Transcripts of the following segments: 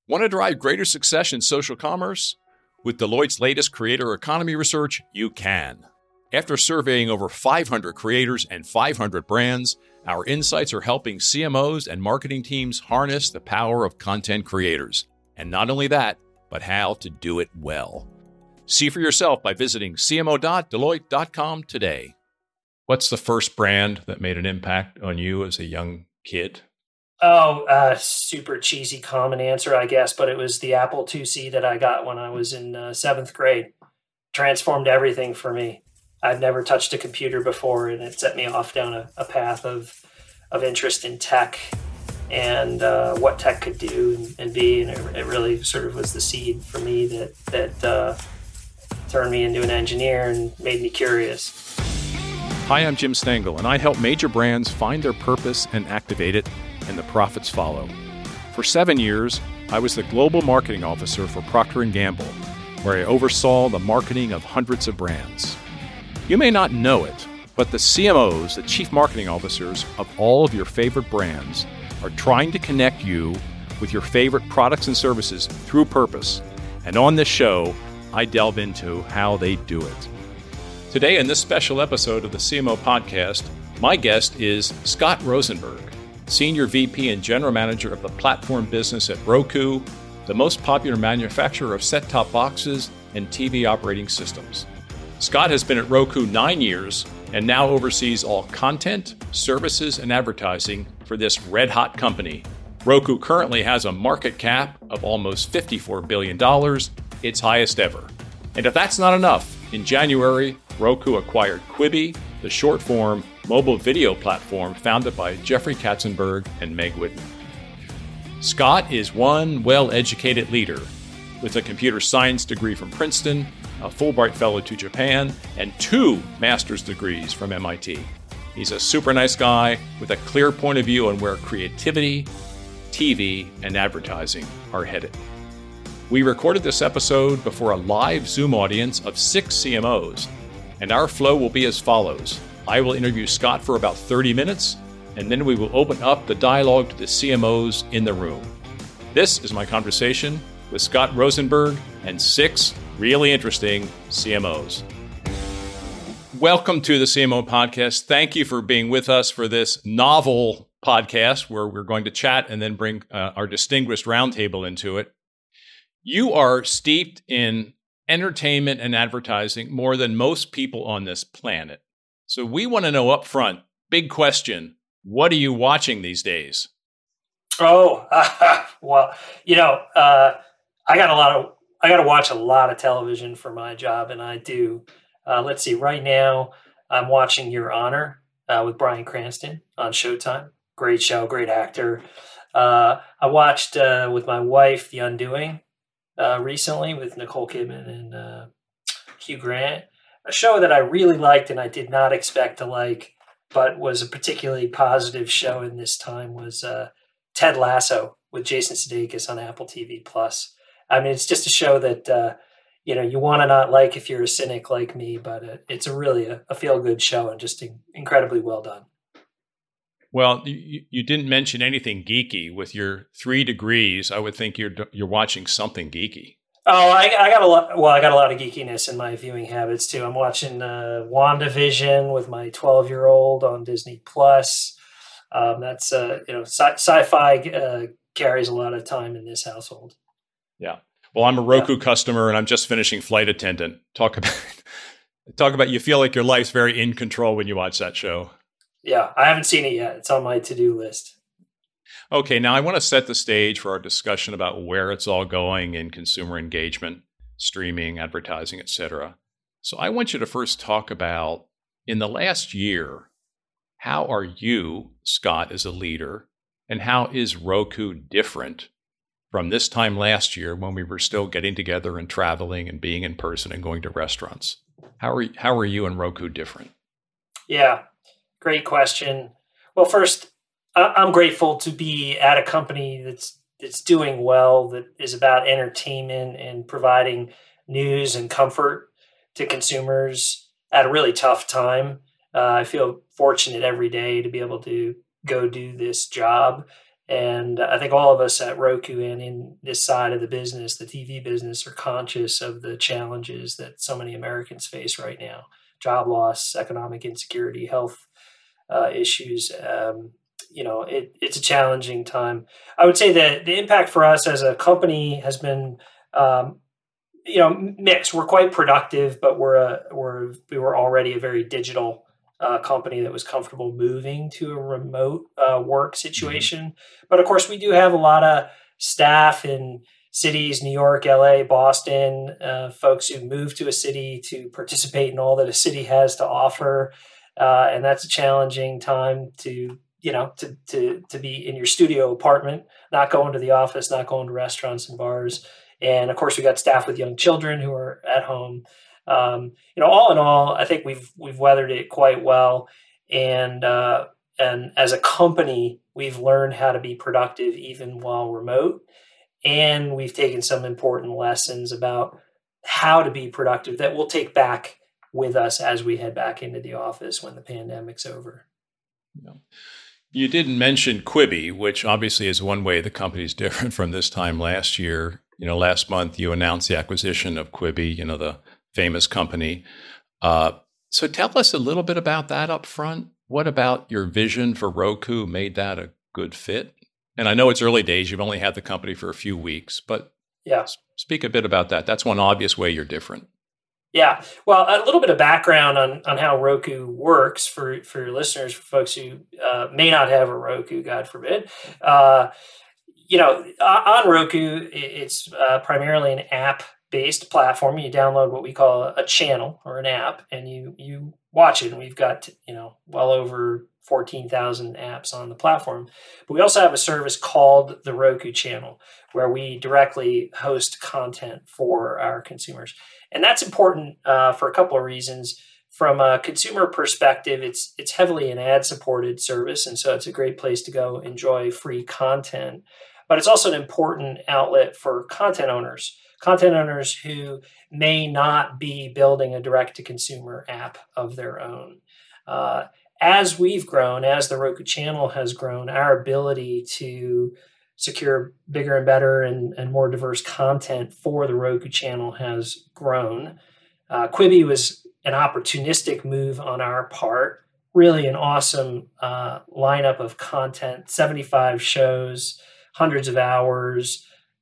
Want to drive greater success in social commerce? With Deloitte's latest creator economy research, you can. After surveying over 500 creators and 500 brands, our insights are helping CMOs and marketing teams harness the power of content creators. And not only that, but how to do it well. See for yourself by visiting cmo.deloitte.com today. What's the first brand that made an impact on you as a young kid? Super cheesy common answer, I guess, but it was the Apple IIc that I got when I was in seventh grade. Transformed everything for me. I'd never touched a computer before, and it set me off down a path of interest in tech and what tech could do and be. And it really sort of was the seed for me that turned me into an engineer and made me curious. Hi, I'm Jim Stengel, and I help major brands find their purpose and activate it, and the profits follow. For 7 years, I was the Global Marketing Officer for Procter & Gamble, where I oversaw the marketing of hundreds of brands. You may not know it, but the CMOs, the Chief Marketing Officers of all of your favorite brands, are trying to connect you with your favorite products and services through purpose. And on this show, I delve into how they do it. Today, in this special episode of the CMO Podcast, my guest is Scott Rosenberg, Senior VP and General Manager of the platform business at Roku, the most popular manufacturer of set-top boxes and TV operating systems. Scott has been at Roku 9 years and now oversees all content, services, and advertising for this red-hot company. Roku currently has a market cap of almost $54 billion, its highest ever. And if that's not enough, in January, Roku acquired Quibi, the short-form mobile video platform founded by Jeffrey Katzenberg and Meg Whitman. Scott is one well-educated leader with a computer science degree from Princeton, a Fulbright Fellow to Japan, and 2 master's degrees from MIT. He's a super nice guy with a clear point of view on where creativity, TV, and advertising are headed. We recorded this episode before a live Zoom audience of 6 CMOs, and our flow will be as follows. I will interview Scott for about 30 minutes, and then we will open up the dialogue to the CMOs in the room. This is my conversation with Scott Rosenberg and 6 really interesting CMOs. Welcome to the CMO Podcast. Thank you for being with us for this novel podcast where we're going to chat and then bring our distinguished roundtable into it. You are steeped in entertainment and advertising more than most people on this planet. So we want to know up front, big question, what are you watching these days? Well, I got to watch a lot of television for my job, and I do. Let's see, right now I'm watching Your Honor with Bryan Cranston on Showtime. Great show, great actor. I watched with my wife The Undoing recently with Nicole Kidman and Hugh Grant. A show that I really liked and I did not expect to like, but was a particularly positive show in this time was Ted Lasso with Jason Sudeikis on Apple TV+. I mean, it's just a show that, you want to not like if you're a cynic like me, but it's a feel-good show and just incredibly well done. Well, you didn't mention anything geeky. With your 3 degrees, I would think you're watching something geeky. Oh, I got a lot. Well, I got a lot of geekiness in my viewing habits too. I'm watching WandaVision with my 12-year-old on Disney Plus. That's sci-fi carries a lot of time in this household. Yeah. Well, I'm a Roku customer, and I'm just finishing Flight Attendant. Talk about you feel like your life's very in control when you watch that show. Yeah, I haven't seen it yet. It's on my to-do list. Okay, now I want to set the stage for our discussion about where it's all going in consumer engagement, streaming, advertising, etc. So I want you to first talk about, in the last year, how are you, Scott, as a leader, and how is Roku different from this time last year when we were still getting together and traveling and being in person and going to restaurants? How are you and Roku different? Yeah, great question. Well, first, I'm grateful to be at a company that's doing well, that is about entertainment and providing news and comfort to consumers at a really tough time. I feel fortunate every day to be able to go do this job And I think all of us at Roku and in this side of the business, the TV business, are conscious of the challenges that so many Americans face right now: job loss, economic insecurity, health issues. It's a challenging time. I would say that the impact for us as a company has been, mixed. We're quite productive, but we were already a very digital company that was comfortable moving to a remote work situation. But of course, we do have a lot of staff in cities, New York, LA, Boston, folks who move to a city to participate in all that a city has to offer. And that's a challenging time to be in your studio apartment, not going to the office, not going to restaurants and bars. And of course, we got staff with young children who are at home. All in all, I think we've weathered it quite well. And as a company, we've learned how to be productive even while remote. And we've taken some important lessons about how to be productive that we'll take back with us as we head back into the office when the pandemic's over. Yeah. You didn't mention Quibi, which obviously is one way the company's different from this time last year. Last month you announced the acquisition of Quibi, the famous company. So tell us a little bit about that up front. What about your vision for Roku made that a good fit? And I know it's early days. You've only had the company for a few weeks, but speak a bit about that. That's one obvious way you're different. Yeah. Well, a little bit of background on how Roku works for your listeners, for folks who may not have a Roku, God forbid. On Roku, it's primarily an app-based platform. You download what we call a channel or an app, and you watch it. And we've got well over 14,000 apps on the platform. But we also have a service called the Roku Channel, where we directly host content for our consumers. And that's important for a couple of reasons. From a consumer perspective, it's heavily an ad-supported service, and so it's a great place to go enjoy free content. But it's also an important outlet for content owners who may not be building a direct-to-consumer app of their own. As we've grown, as the Roku Channel has grown, our ability to secure bigger and better and more diverse content for the Roku Channel has grown. Quibi was an opportunistic move on our part, really an awesome lineup of content, 75 shows, hundreds of hours,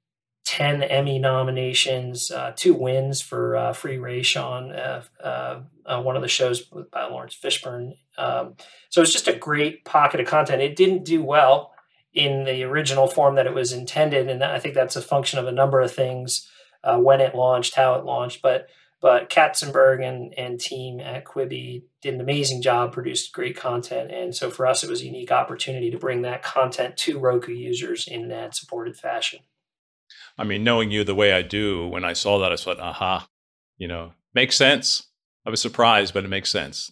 10 Emmy nominations, 2 wins for Free Rayshon, one of the shows by Lawrence Fishburne. So it's just a great pocket of content. It didn't do well in the original form that it was intended, and I think that's a function of a number of things, when it launched, how it launched. But Katzenberg and team at Quibi did an amazing job, produced great content, and so for us, it was a unique opportunity to bring that content to Roku users in an ad-supported fashion. I mean, knowing you the way I do, when I saw that, I thought, aha, makes sense. I was surprised, but it makes sense.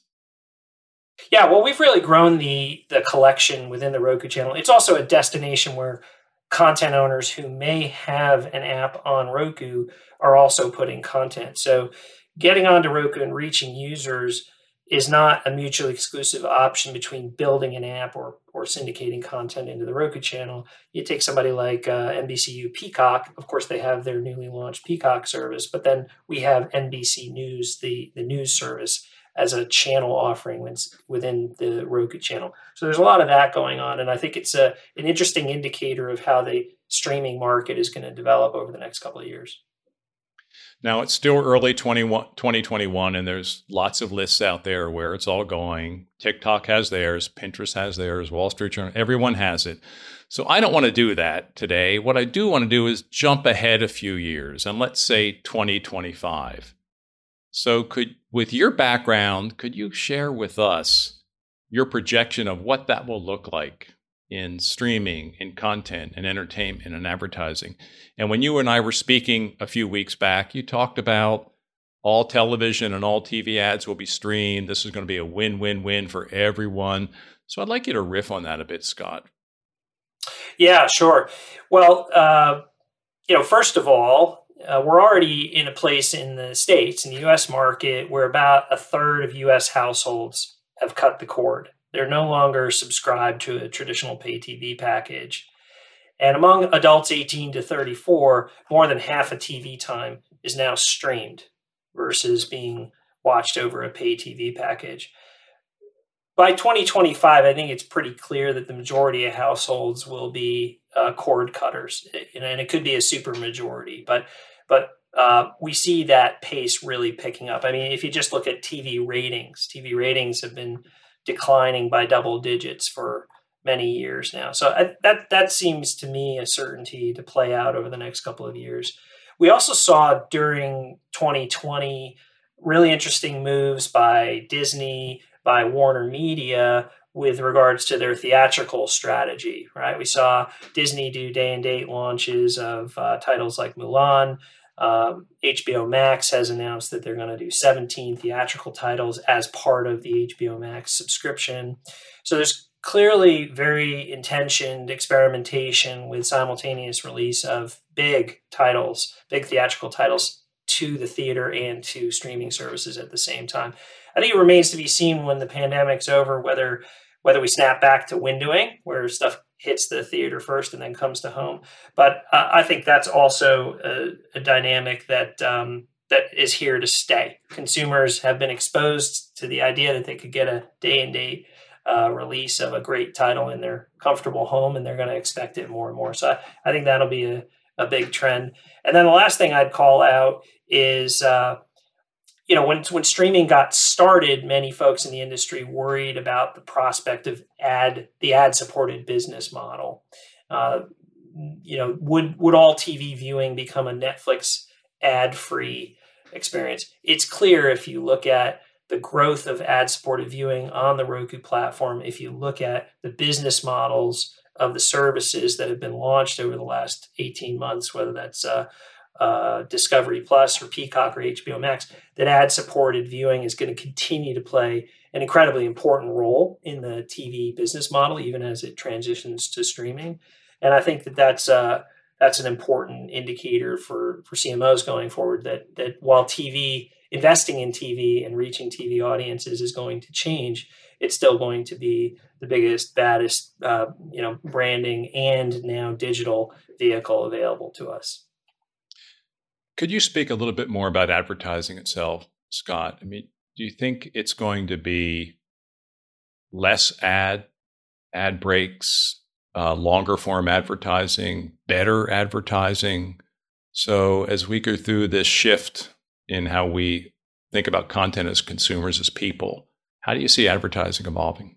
Yeah, well, we've really grown the collection within the Roku Channel. It's also a destination where content owners who may have an app on Roku are also putting content. So getting onto Roku and reaching users is not a mutually exclusive option between building an app or syndicating content into the Roku Channel. You take somebody like NBCU Peacock. Of course, they have their newly launched Peacock service, but then we have NBC News, the news service, as a channel offering within the Roku Channel. So there's a lot of that going on, and I think it's an interesting indicator of how the streaming market is going to develop over the next couple of years. Now, it's still early 2021, and there's lots of lists out there where it's all going. TikTok has theirs, Pinterest has theirs, Wall Street Journal, everyone has it. So I don't want to do that today. What I do want to do is jump ahead a few years, and let's say 2025. So with your background, could you share with us your projection of what that will look like in streaming, in content, and entertainment, and advertising? And when you and I were speaking a few weeks back, you talked about all television and all TV ads will be streamed. This is going to be a win-win-win for everyone. So I'd like you to riff on that a bit, Scott. Yeah, sure. Well, first of all, we're already in a place in the States, in the U.S. market, where about a third of U.S. households have cut the cord. They're no longer subscribed to a traditional pay TV package. And among adults 18 to 34, more than half of TV time is now streamed versus being watched over a pay TV package. By 2025, I think it's pretty clear that the majority of households will be cord cutters, and it could be a super majority, but we see that pace really picking up. I mean, if you just look at TV ratings have been declining by double digits for many years now. So that seems to me a certainty to play out over the next couple of years. We also saw during 2020 really interesting moves by Disney, by Warner Media with regards to their theatrical strategy, right? We saw Disney do day and date launches of titles like Mulan. HBO Max has announced that they're going to do 17 theatrical titles as part of the HBO Max subscription. So there's clearly very intentioned experimentation with simultaneous release of big theatrical titles to the theater and to streaming services at the same time. I think it remains to be seen when the pandemic's over whether we snap back to windowing, where stuff hits the theater first and then comes to home. But I think that's also a dynamic that is here to stay. Consumers have been exposed to the idea that they could get a day and date release of a great title in their comfortable home, and they're going to expect it more and more. So I think that'll be a big trend. And then the last thing I'd call out is, when streaming got started, many folks in the industry worried about the prospect of the ad-supported business model. Would all TV viewing become a Netflix ad-free experience? It's clear if you look at the growth of ad-supported viewing on the Roku platform, if you look at the business models of the services that have been launched over the last 18 months, whether that's Discovery Plus or Peacock or HBO Max, that ad-supported viewing is going to continue to play an incredibly important role in the TV business model, even as it transitions to streaming. And I think that's an important indicator for CMOs going forward, that while investing in TV and reaching TV audiences is going to change, it's still going to be the biggest, baddest, branding and now digital vehicle available to us. Could you speak a little bit more about advertising itself, Scott? I mean, do you think it's going to be less ad breaks, longer form advertising, better advertising? So as we go through this shift in how we think about content as consumers, as people, how do you see advertising evolving?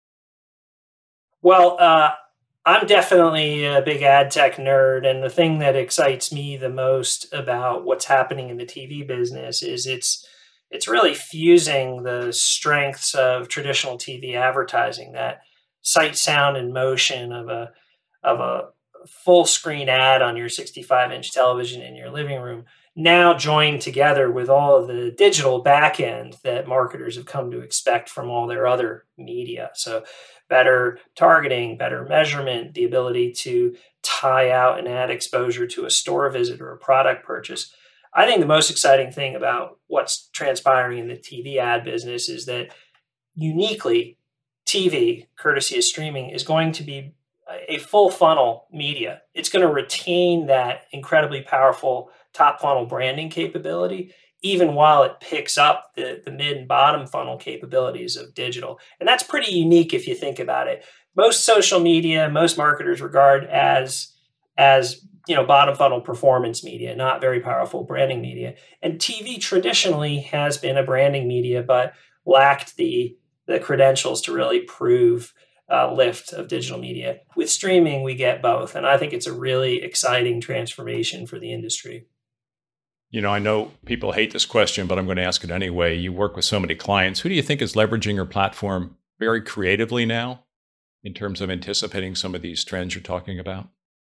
Well, I'm definitely a big ad tech nerd, and the thing that excites me the most about what's happening in the TV business is it's really fusing the strengths of traditional TV advertising, that sight, sound, and motion of a full screen ad on your 65-inch television in your living room, now joined together with all of the digital back end that marketers have come to expect from all their other media. So better targeting, better measurement, the ability to tie out an ad exposure to a store visit or a product purchase. I think the most exciting thing about what's transpiring in the TV ad business is that uniquely TV, courtesy of streaming, is going to be a full funnel media. It's going to retain that incredibly powerful top funnel branding capability, even while it picks up the mid and bottom funnel capabilities of digital. And that's pretty unique if you think about it. Most social media, most marketers regard as bottom funnel performance media, not very powerful branding media. And TV traditionally has been a branding media, but lacked the credentials to really prove lift of digital media. With streaming, we get both. And I think it's a really exciting transformation for the industry. I know people hate this question, but I'm going to ask it anyway. You work with so many clients. Who do you think is leveraging your platform very creatively now in terms of anticipating some of these trends you're talking about?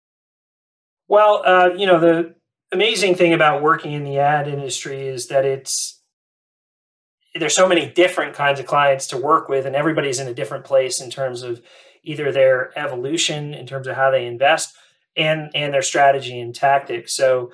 Well, the amazing thing about working in the ad industry is that there's so many different kinds of clients to work with, and everybody's in a different place in terms of either their evolution, in terms of how they invest, and their strategy and tactics. So,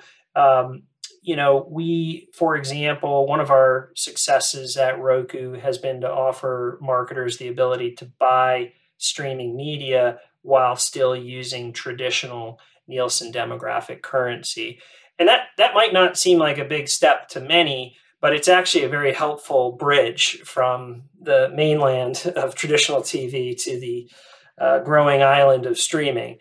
we, for example, one of our successes at Roku has been to offer marketers the ability to buy streaming media while still using traditional Nielsen demographic currency. And that might not seem like a big step to many, but it's actually a very helpful bridge from the mainland of traditional TV to the growing island of streaming.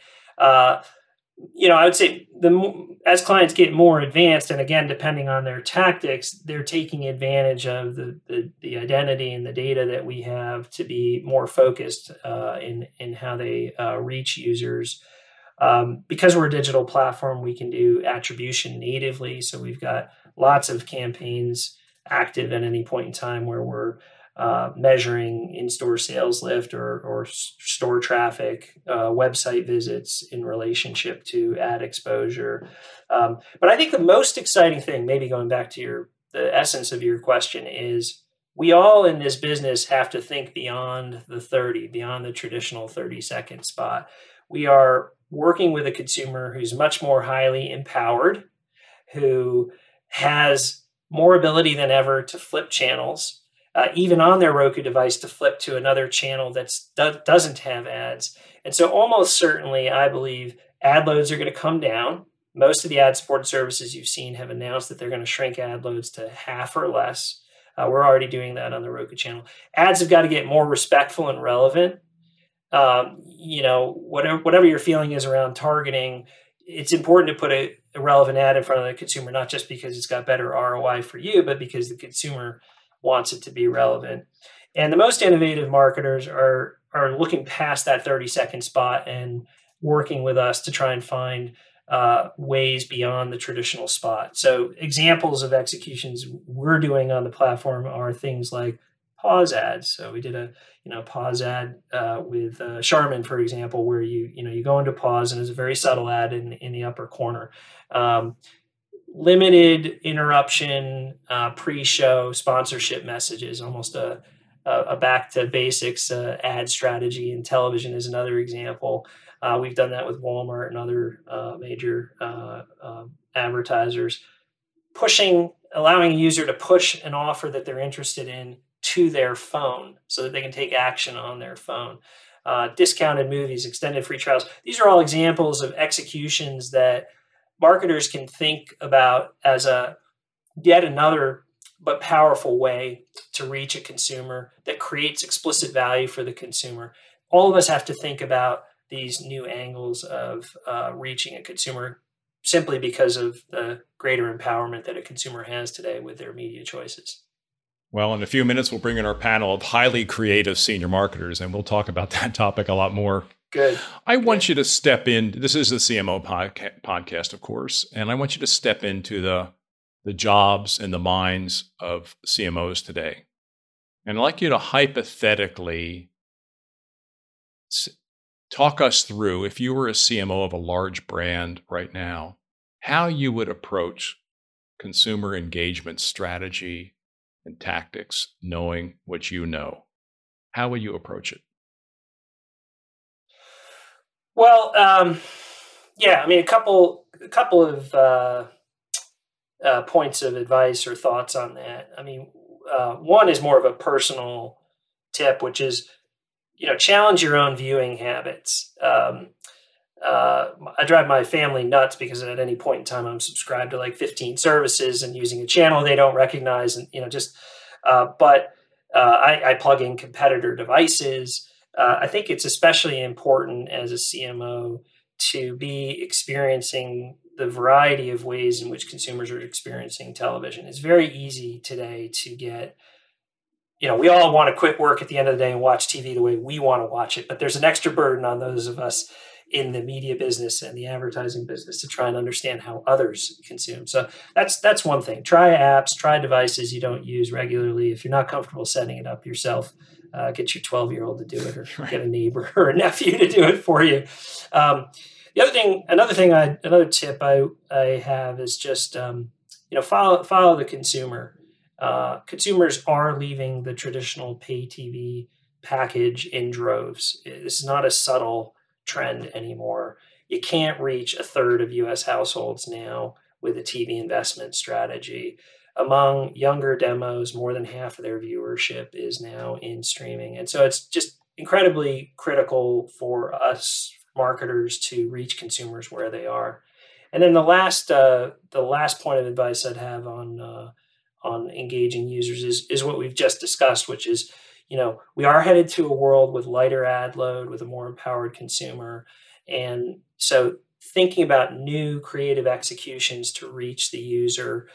I would say as clients get more advanced, and again, depending on their tactics, they're taking advantage of the identity and the data that we have to be more focused in how they reach users. Because we're a digital platform, we can do attribution natively. So we've got lots of campaigns active at any point in time where we're measuring in-store sales lift or store traffic, website visits in relationship to ad exposure. But I think the most exciting thing, maybe going back to the essence of your question, is we all in this business have to think beyond the traditional 30-second spot. We are working with a consumer who's much more highly empowered, who has more ability than ever to flip channels, even on their Roku device, to flip to another channel that doesn't have ads. And so almost certainly, I believe ad loads are going to come down. Most of the ad-supported services you've seen have announced that they're going to shrink ad loads to half or less. We're already doing that on the Roku channel. Ads have got to get more respectful and relevant. Whatever your feeling is around targeting, it's important to put a relevant ad in front of the consumer, not just because it's got better ROI for you, but because the consumer wants it to be relevant. And the most innovative marketers are looking past that 30-second spot and working with us to try and find ways beyond the traditional spot. So examples of executions we're doing on the platform are things like pause ads. So we did a pause ad with Charmin, for example, where you go into pause and it's a very subtle ad in the upper corner. Limited interruption pre-show sponsorship messages, almost a back to basics ad strategy in television is another example. We've done that with Walmart and other major advertisers, allowing a user to push an offer that they're interested in to their phone so that they can take action on their phone. Discounted movies, extended free trials. These are all examples of executions that marketers can think about as yet another but powerful way to reach a consumer that creates explicit value for the consumer. All of us have to think about these new angles of reaching a consumer simply because of the greater empowerment that a consumer has today with their media choices. Well, in a few minutes, we'll bring in our panel of highly creative senior marketers, and we'll talk about that topic a lot more. Good. I want you to step in. This is the CMO podcast, of course, and I want you to step into the jobs and the minds of CMOs today. And I'd like you to hypothetically talk us through, if you were a CMO of a large brand right now, how you would approach consumer engagement strategy and tactics, knowing what you know. How would you approach it? Well, a couple of points of advice or thoughts on that. One is more of a personal tip, which is, challenge your own viewing habits. I drive my family nuts because at any point in time I'm subscribed to like 15 services and using a channel they don't recognize, and I plug in competitor devices. I think it's especially important as a CMO to be experiencing the variety of ways in which consumers are experiencing television. It's very easy today to get, we all want to quit work at the end of the day and watch TV the way we want to watch it, but there's an extra burden on those of us in the media business and the advertising business to try and understand how others consume. So that's one thing. Try apps, try devices you don't use regularly. If you're not comfortable setting it up yourself, get your 12-year-old to do it, or get a neighbor or a nephew to do it for you. Another tip I have is just follow the consumer. Consumers are leaving the traditional pay TV package in droves. This is not a subtle trend anymore. You can't reach a third of U.S. households now with a TV investment strategy. Among younger demos, more than half of their viewership is now in streaming. And so it's just incredibly critical for us, marketers to reach consumers where they are. And then the last point of advice I'd have on engaging users is what we've just discussed, which is, we are headed to a world with lighter ad load, with a more empowered consumer. And so thinking about new creative executions to reach the user,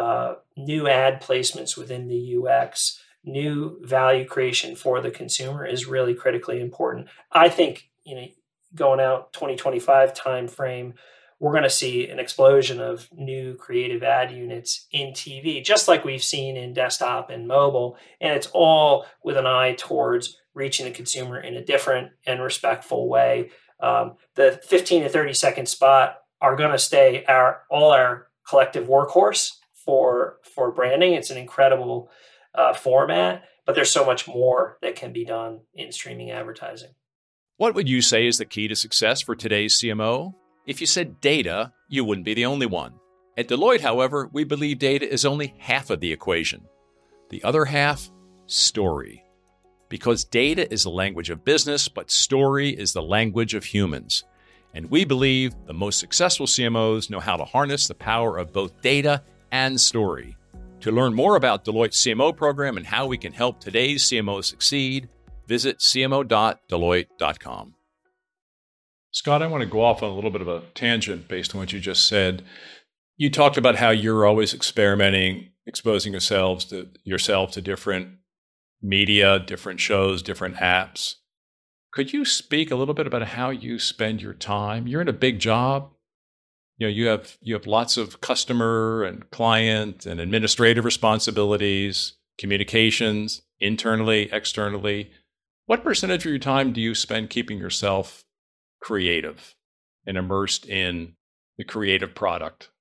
new ad placements within the UX, new value creation for the consumer is really critically important. I think, going out 2025 timeframe, we're going to see an explosion of new creative ad units in TV, just like we've seen in desktop and mobile. And it's all with an eye towards reaching the consumer in a different and respectful way. The 15 to 30 second spot are going to stay all our collective workhorse for branding. It's an incredible format, but there's so much more that can be done in streaming advertising. What would you say is the key to success for today's CMO? If you said data, you wouldn't be the only one. At Deloitte, however, we believe data is only half of the equation. The other half, story. Because data is the language of business, but story is the language of humans. And we believe the most successful CMOs know how to harness the power of both data and story. To learn more about Deloitte's CMO program and how we can help today's CMOs succeed, visit cmo.deloitte.com. Scott, I want to go off on a little bit of a tangent based on what you just said. You talked about how you're always experimenting, exposing yourself to different media, different shows, different apps. Could you speak a little bit about how you spend your time? You're in a big job. You have lots of customer and client and administrative responsibilities, communications, internally, externally. What percentage of your time do you spend keeping yourself creative and immersed in the creative product?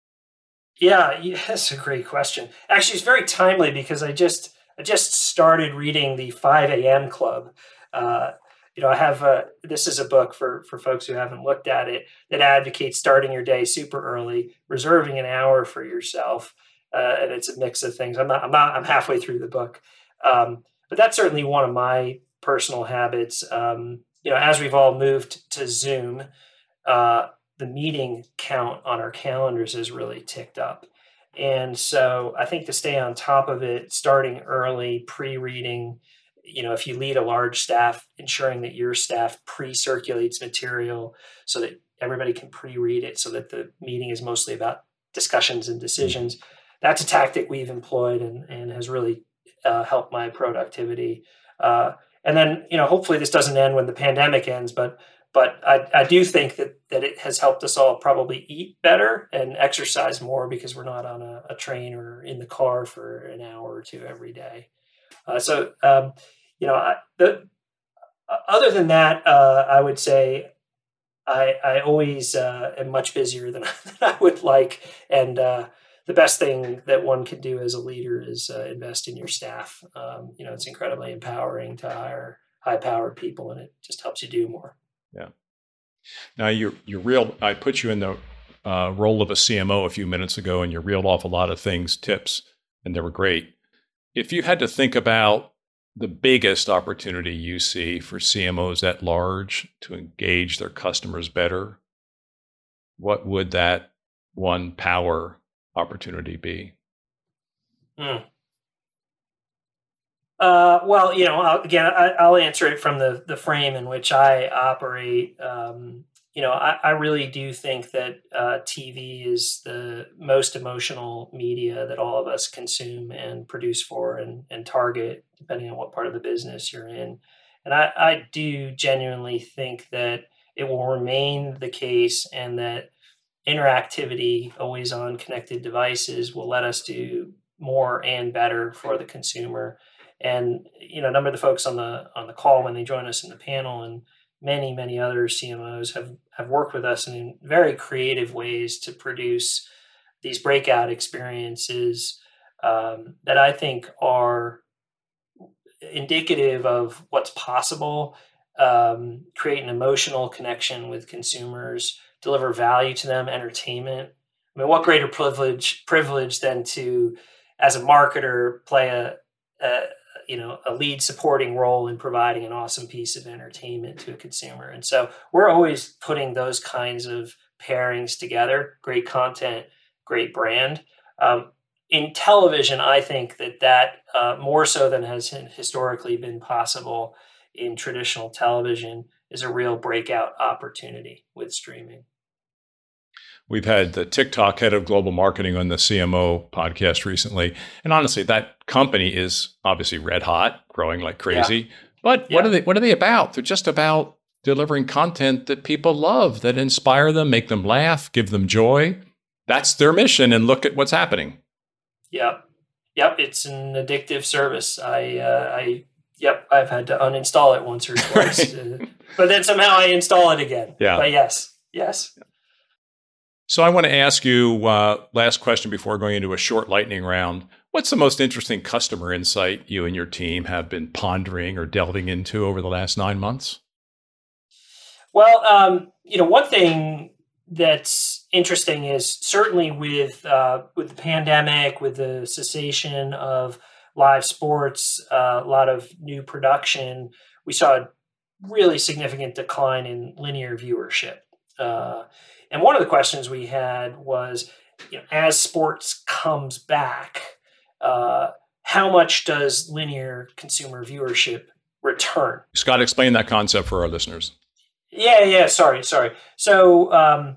Yeah, that's a great question. Actually, it's very timely because I just started reading the 5 a.m. Club. I have this is a book for folks who haven't looked at it that advocates starting your day super early, reserving an hour for yourself, and it's a mix of things. I'm halfway through the book, but that's certainly one of my personal habits. As we've all moved to Zoom, the meeting count on our calendars has really ticked up. And so I think to stay on top of it, starting early, pre-reading, if you lead a large staff, ensuring that your staff pre-circulates material so that everybody can pre-read it so that the meeting is mostly about discussions and decisions. That's a tactic we've employed and has really helped my productivity. And then, hopefully this doesn't end when the pandemic ends, but I do think that it has helped us all probably eat better and exercise more because we're not on a train or in the car for an hour or two every day. Other than that, I would say I always am much busier than I would like. And the best thing that one can do as a leader is invest in your staff. It's incredibly empowering to hire high-powered people, and it just helps you do more. Yeah. Now, I put you in the role of a CMO a few minutes ago, and you reeled off a lot of things, tips, and they were great. If you had to think about the biggest opportunity you see for CMOs at large to engage their customers better, what would that one power opportunity be? I'll answer it from the frame in which I operate. I really do think that TV is the most emotional media that all of us consume and produce for and target, depending on what part of the business you're in. And I do genuinely think that it will remain the case and that interactivity, always on connected devices, will let us do more and better for the consumer. And a number of the folks on the call when they join us in the panel and many other CMOs have worked with us in very creative ways to produce these breakout experiences that I think are indicative of what's possible, create an emotional connection with consumers, deliver value to them, entertainment. I mean, what greater privilege than to, as a marketer, play a lead supporting role in providing an awesome piece of entertainment to a consumer. And so we're always putting those kinds of pairings together: great content, great brand. In television, I think that more so than has historically been possible in traditional television is a real breakout opportunity with streaming. We've had the TikTok head of global marketing on the CMO podcast recently. And honestly, that company is obviously red hot, growing like crazy. Yeah. But what are they about? They're just about delivering content that people love, that inspire them, make them laugh, give them joy. That's their mission. And look at what's happening. Yep. It's an addictive service. I've had to uninstall it once or twice, but then somehow I install it again. Yeah. But yes. So I want to ask you, last question before going into a short lightning round. What's the most interesting customer insight you and your team have been pondering or delving into over the last 9 months? Well, one thing that's interesting is certainly with the pandemic, with the cessation of live sports, a lot of new production, we saw a really significant decline in linear viewership. And one of the questions we had was, as sports comes back, how much does linear consumer viewership return? Scott, explain that concept for our listeners. Yeah. Sorry. So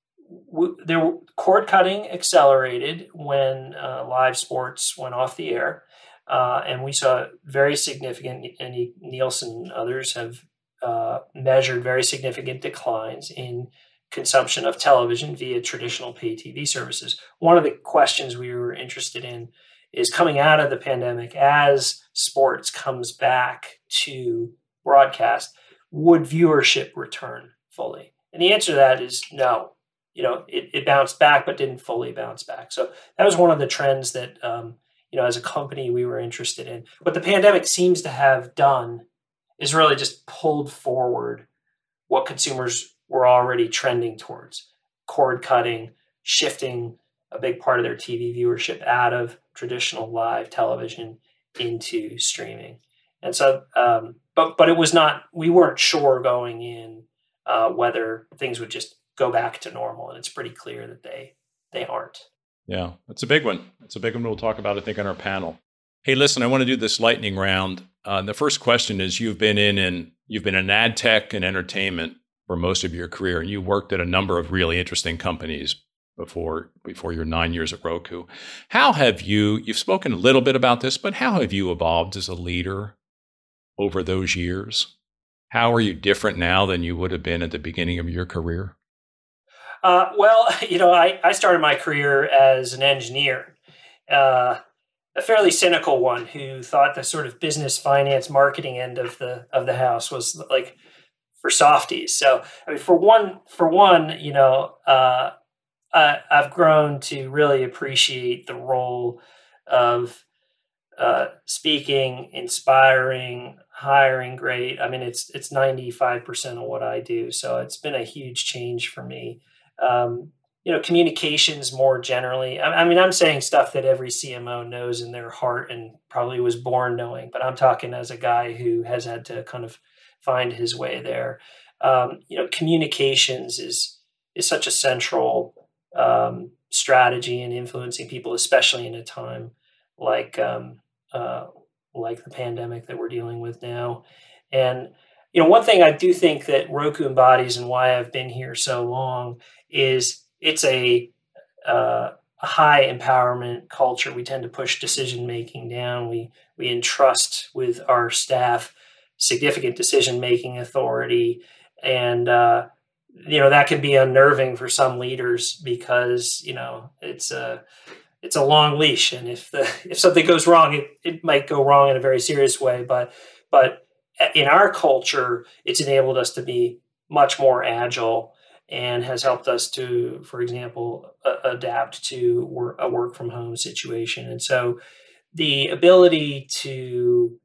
cord cutting accelerated when live sports went off the air, and we saw very significant, and Nielsen and others have measured very significant declines in consumption of television via traditional pay TV services. One of the questions we were interested in is, coming out of the pandemic, as sports comes back to broadcast, would viewership return fully? And the answer to that is no. It bounced back, but didn't fully bounce back. So that was one of the trends that, as a company, we were interested in. What the pandemic seems to have done is really just pulled forward what consumers were already trending towards: cord cutting, shifting a big part of their TV viewership out of traditional live television into streaming. And so, but it was not, we weren't sure going in whether things would just go back to normal. And it's pretty clear that they aren't. Yeah, that's a big one. It's a big one we'll talk about, I think, on our panel. Hey, listen, I want to do this lightning round. The first question is, you've been in ad tech and entertainment for most of your career, and you worked at a number of really interesting companies before your 9 years at Roku. How have you've spoken a little bit about this, but how have you evolved as a leader over those years? How are you different now than you would have been at the beginning of your career? I started my career as an engineer, a fairly cynical one, who thought the sort of business, finance, marketing end of the house was like for softies. So, I mean, for one, I've grown to really appreciate the role of speaking, inspiring, hiring great. I mean, it's 95% of what I do. So it's been a huge change for me. Communications more generally. I mean, I'm saying stuff that every CMO knows in their heart and probably was born knowing, but I'm talking as a guy who has had to kind of find his way there. Communications is such a central strategy in influencing people, especially in a time like the pandemic that we're dealing with now. And one thing I do think that Roku embodies, and why I've been here so long, is it's a high empowerment culture. We tend to push decision making down. We entrust with our staff significant decision making authority, and that can be unnerving for some leaders because it's a long leash, and if something goes wrong, it might go wrong in a very serious way. But in our culture, it's enabled us to be much more agile and has helped us to, for example, adapt to a work from home situation. And so the ability to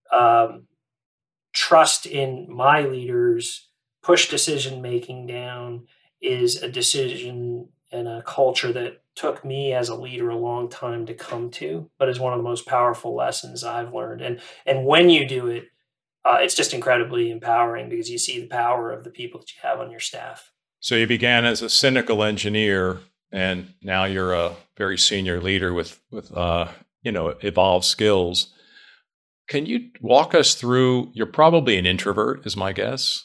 trust in my leaders, push decision making down, is a decision and a culture that took me as a leader a long time to come to, but is one of the most powerful lessons I've learned. And when you do it, it's just incredibly empowering because you see the power of the people that you have on your staff. So you began as a cynical engineer, and now you're a very senior leader with evolved skills. Can you walk us through? You're probably an introvert, is my guess.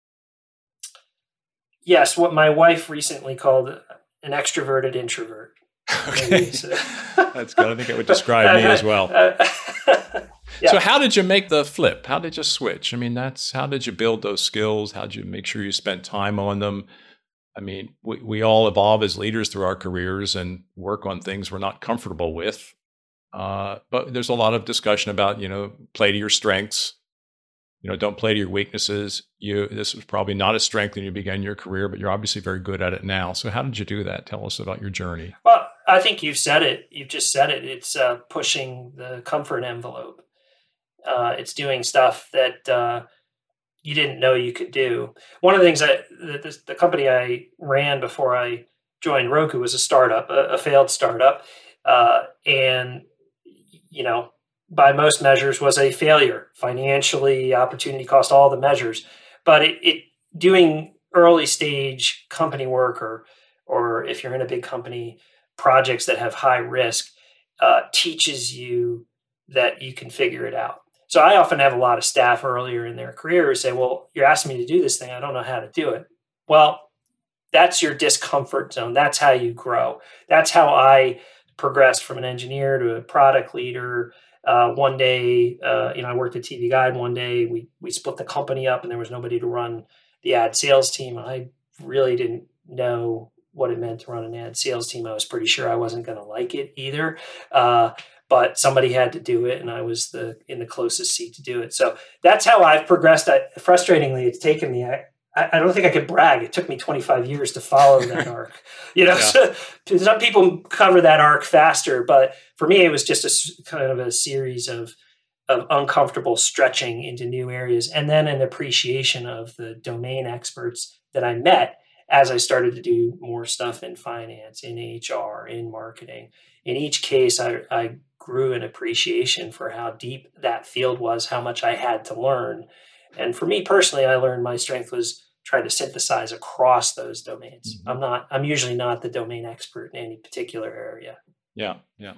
Yes, what my wife recently called an extroverted introvert. Okay, that's good. I think it would describe me as well. Yeah. So how did you make the flip? How did you switch? I mean, how did you build those skills? How did you make sure you spent time on them? I mean, we all evolve as leaders through our careers and work on things we're not comfortable with. But there's a lot of discussion about, play to your strengths. Don't play to your weaknesses. This was probably not a strength when you began your career, but you're obviously very good at it now. So how did you do that? Tell us about your journey. Well, I think you've said it. You've just said it. It's pushing the comfort envelope. It's doing stuff that you didn't know you could do. One of the things the company I ran before I joined Roku was a startup, a failed startup. And by most measures was a failure financially, opportunity cost, all the measures. But it doing early stage company work or if you're in a big company, projects that have high risk teaches you that you can figure it out. So I often have a lot of staff earlier in their career who say, well, you're asking me to do this thing. I don't know how to do it. Well, that's your discomfort zone. That's how you grow. That's how I progressed from an engineer to a product leader. One day, I worked at TV Guide. One day we split the company up and there was nobody to run the ad sales team. I really didn't know what it meant to run an ad sales team. I was pretty sure I wasn't going to like it either. But somebody had to do it and I was in the closest seat to do it. So that's how I've progressed. Frustratingly, it's taken me, I don't think I could brag. It took me 25 years to follow that arc. Yeah. So some people cover that arc faster, but for me, it was just a kind of a series of uncomfortable stretching into new areas, and then an appreciation of the domain experts that I met as I started to do more stuff in finance, in HR, in marketing. In each case, I grew an appreciation for how deep that field was, how much I had to learn. And for me personally, I learned my strength was trying to synthesize across those domains. Mm-hmm. I'm usually not the domain expert in any particular area. Yeah.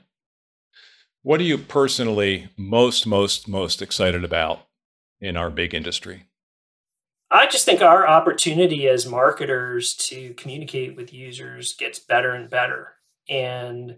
What are you personally most excited about in our big industry? I just think our opportunity as marketers to communicate with users gets better and better. And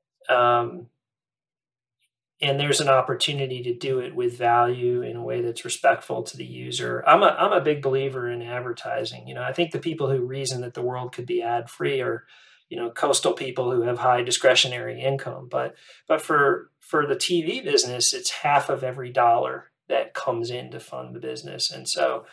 there's an opportunity to do it with value in a way that's respectful to the user. I'm a big believer in advertising. I think the people who reason that the world could be ad free are, coastal people who have high discretionary income. But for the TV business, it's half of every dollar that comes in to fund the business. And so,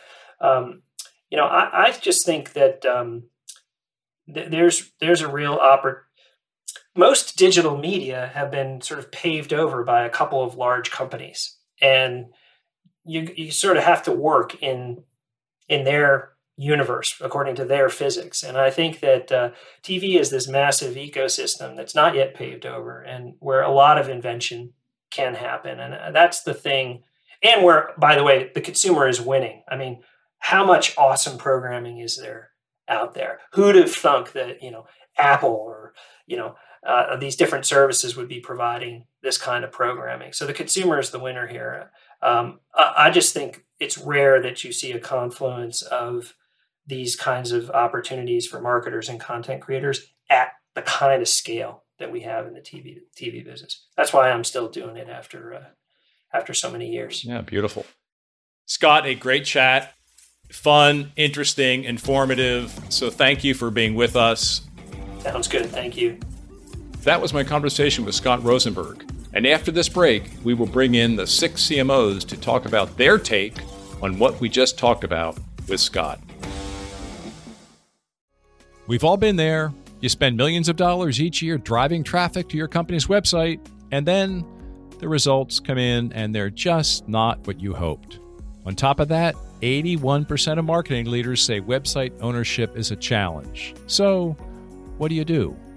I just think that there's a real opportunity. Most digital media have been sort of paved over by a couple of large companies, and you sort of have to work in their universe according to their physics. And I think that TV is this massive ecosystem that's not yet paved over, and where a lot of invention can happen. And that's the thing. And where, by the way, the consumer is winning. I mean, how much awesome programming is there out there? Who'd have thunk that, Apple or, these different services would be providing this kind of programming. So the consumer is the winner here. I just think it's rare that you see a confluence of these kinds of opportunities for marketers and content creators at the kind of scale that we have in the TV business. That's why I'm still doing it after so many years. Yeah, beautiful. Scott, a great chat. Fun, interesting, informative. So thank you for being with us. Sounds good. Thank you. That was my conversation with Scott Rosenberg. And after this break, we will bring in the 6 CMOs to talk about their take on what we just talked about with Scott. We've all been there. You spend millions of dollars each year driving traffic to your company's website, and then the results come in and they're just not what you hoped. On top of that, 81% of marketing leaders say website ownership is a challenge. So, what do you do?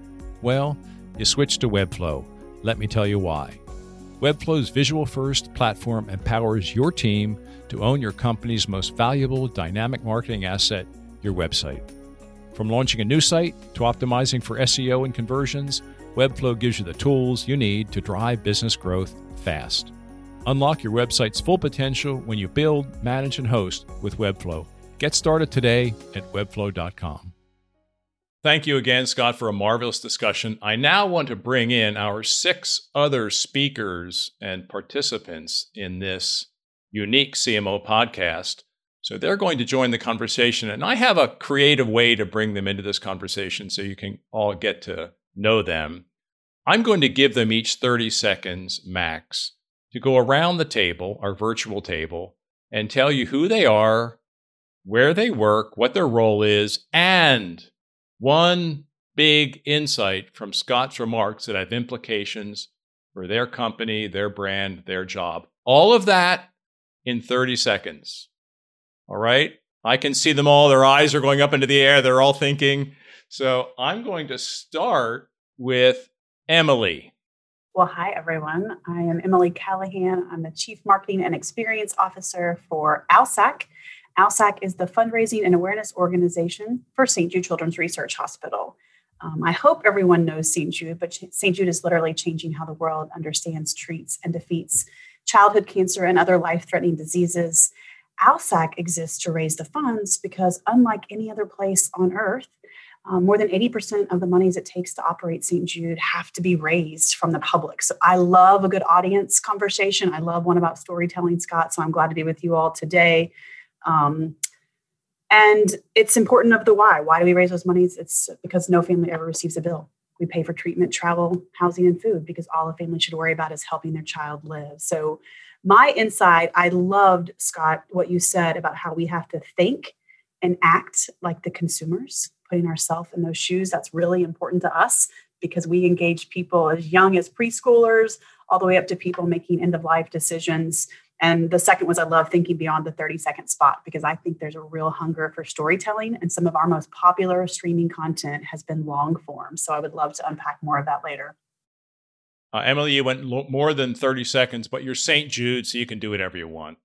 Well, you switch to Webflow. Let me tell you why. Webflow's visual-first platform empowers your team to own your company's most valuable dynamic marketing asset, your website. From launching a new site to optimizing for SEO and conversions, Webflow gives you the tools you need to drive business growth fast. Unlock your website's full potential when you build, manage, and host with Webflow. Get started today at webflow.com. Thank you again, Scott, for a marvelous discussion. I now want to bring in our 6 other speakers and participants in this unique CMO podcast. So they're going to join the conversation, and I have a creative way to bring them into this conversation so you can all get to know them. I'm going to give them each 30 seconds max to go around the table, our virtual table, and tell you who they are, where they work, what their role is, and one big insight from Scott's remarks that have implications for their company, their brand, their job. All of that in 30 seconds. All right? I can see them all. Their eyes are going up into the air. They're all thinking. So I'm going to start with Emily. Well, hi, everyone. I am Emily Callahan. I'm the Chief Marketing and Experience Officer for ALSAC. ALSAC is the fundraising and awareness organization for St. Jude Children's Research Hospital. I hope everyone knows St. Jude, but St. Jude is literally changing how the world understands, treats, and defeats childhood cancer and other life-threatening diseases. ALSAC exists to raise the funds because, unlike any other place on earth, more than 80% of the monies it takes to operate St. Jude have to be raised from the public. So I love a good audience conversation. I love one about storytelling, Scott. So I'm glad to be with you all today. And it's important of the why. Why do we raise those monies? It's because no family ever receives a bill. We pay for treatment, travel, housing, and food because all a family should worry about is helping their child live. So my insight, I loved, Scott, what you said about how we have to think and act like the consumers, putting ourselves in those shoes. That's really important to us because we engage people as young as preschoolers all the way up to people making end-of-life decisions. And the second was I love thinking beyond the 30-second spot because I think there's a real hunger for storytelling, and some of our most popular streaming content has been long form. So I would love to unpack more of that later. Emily, you went more than 30 seconds, but you're St. Jude, so you can do whatever you want.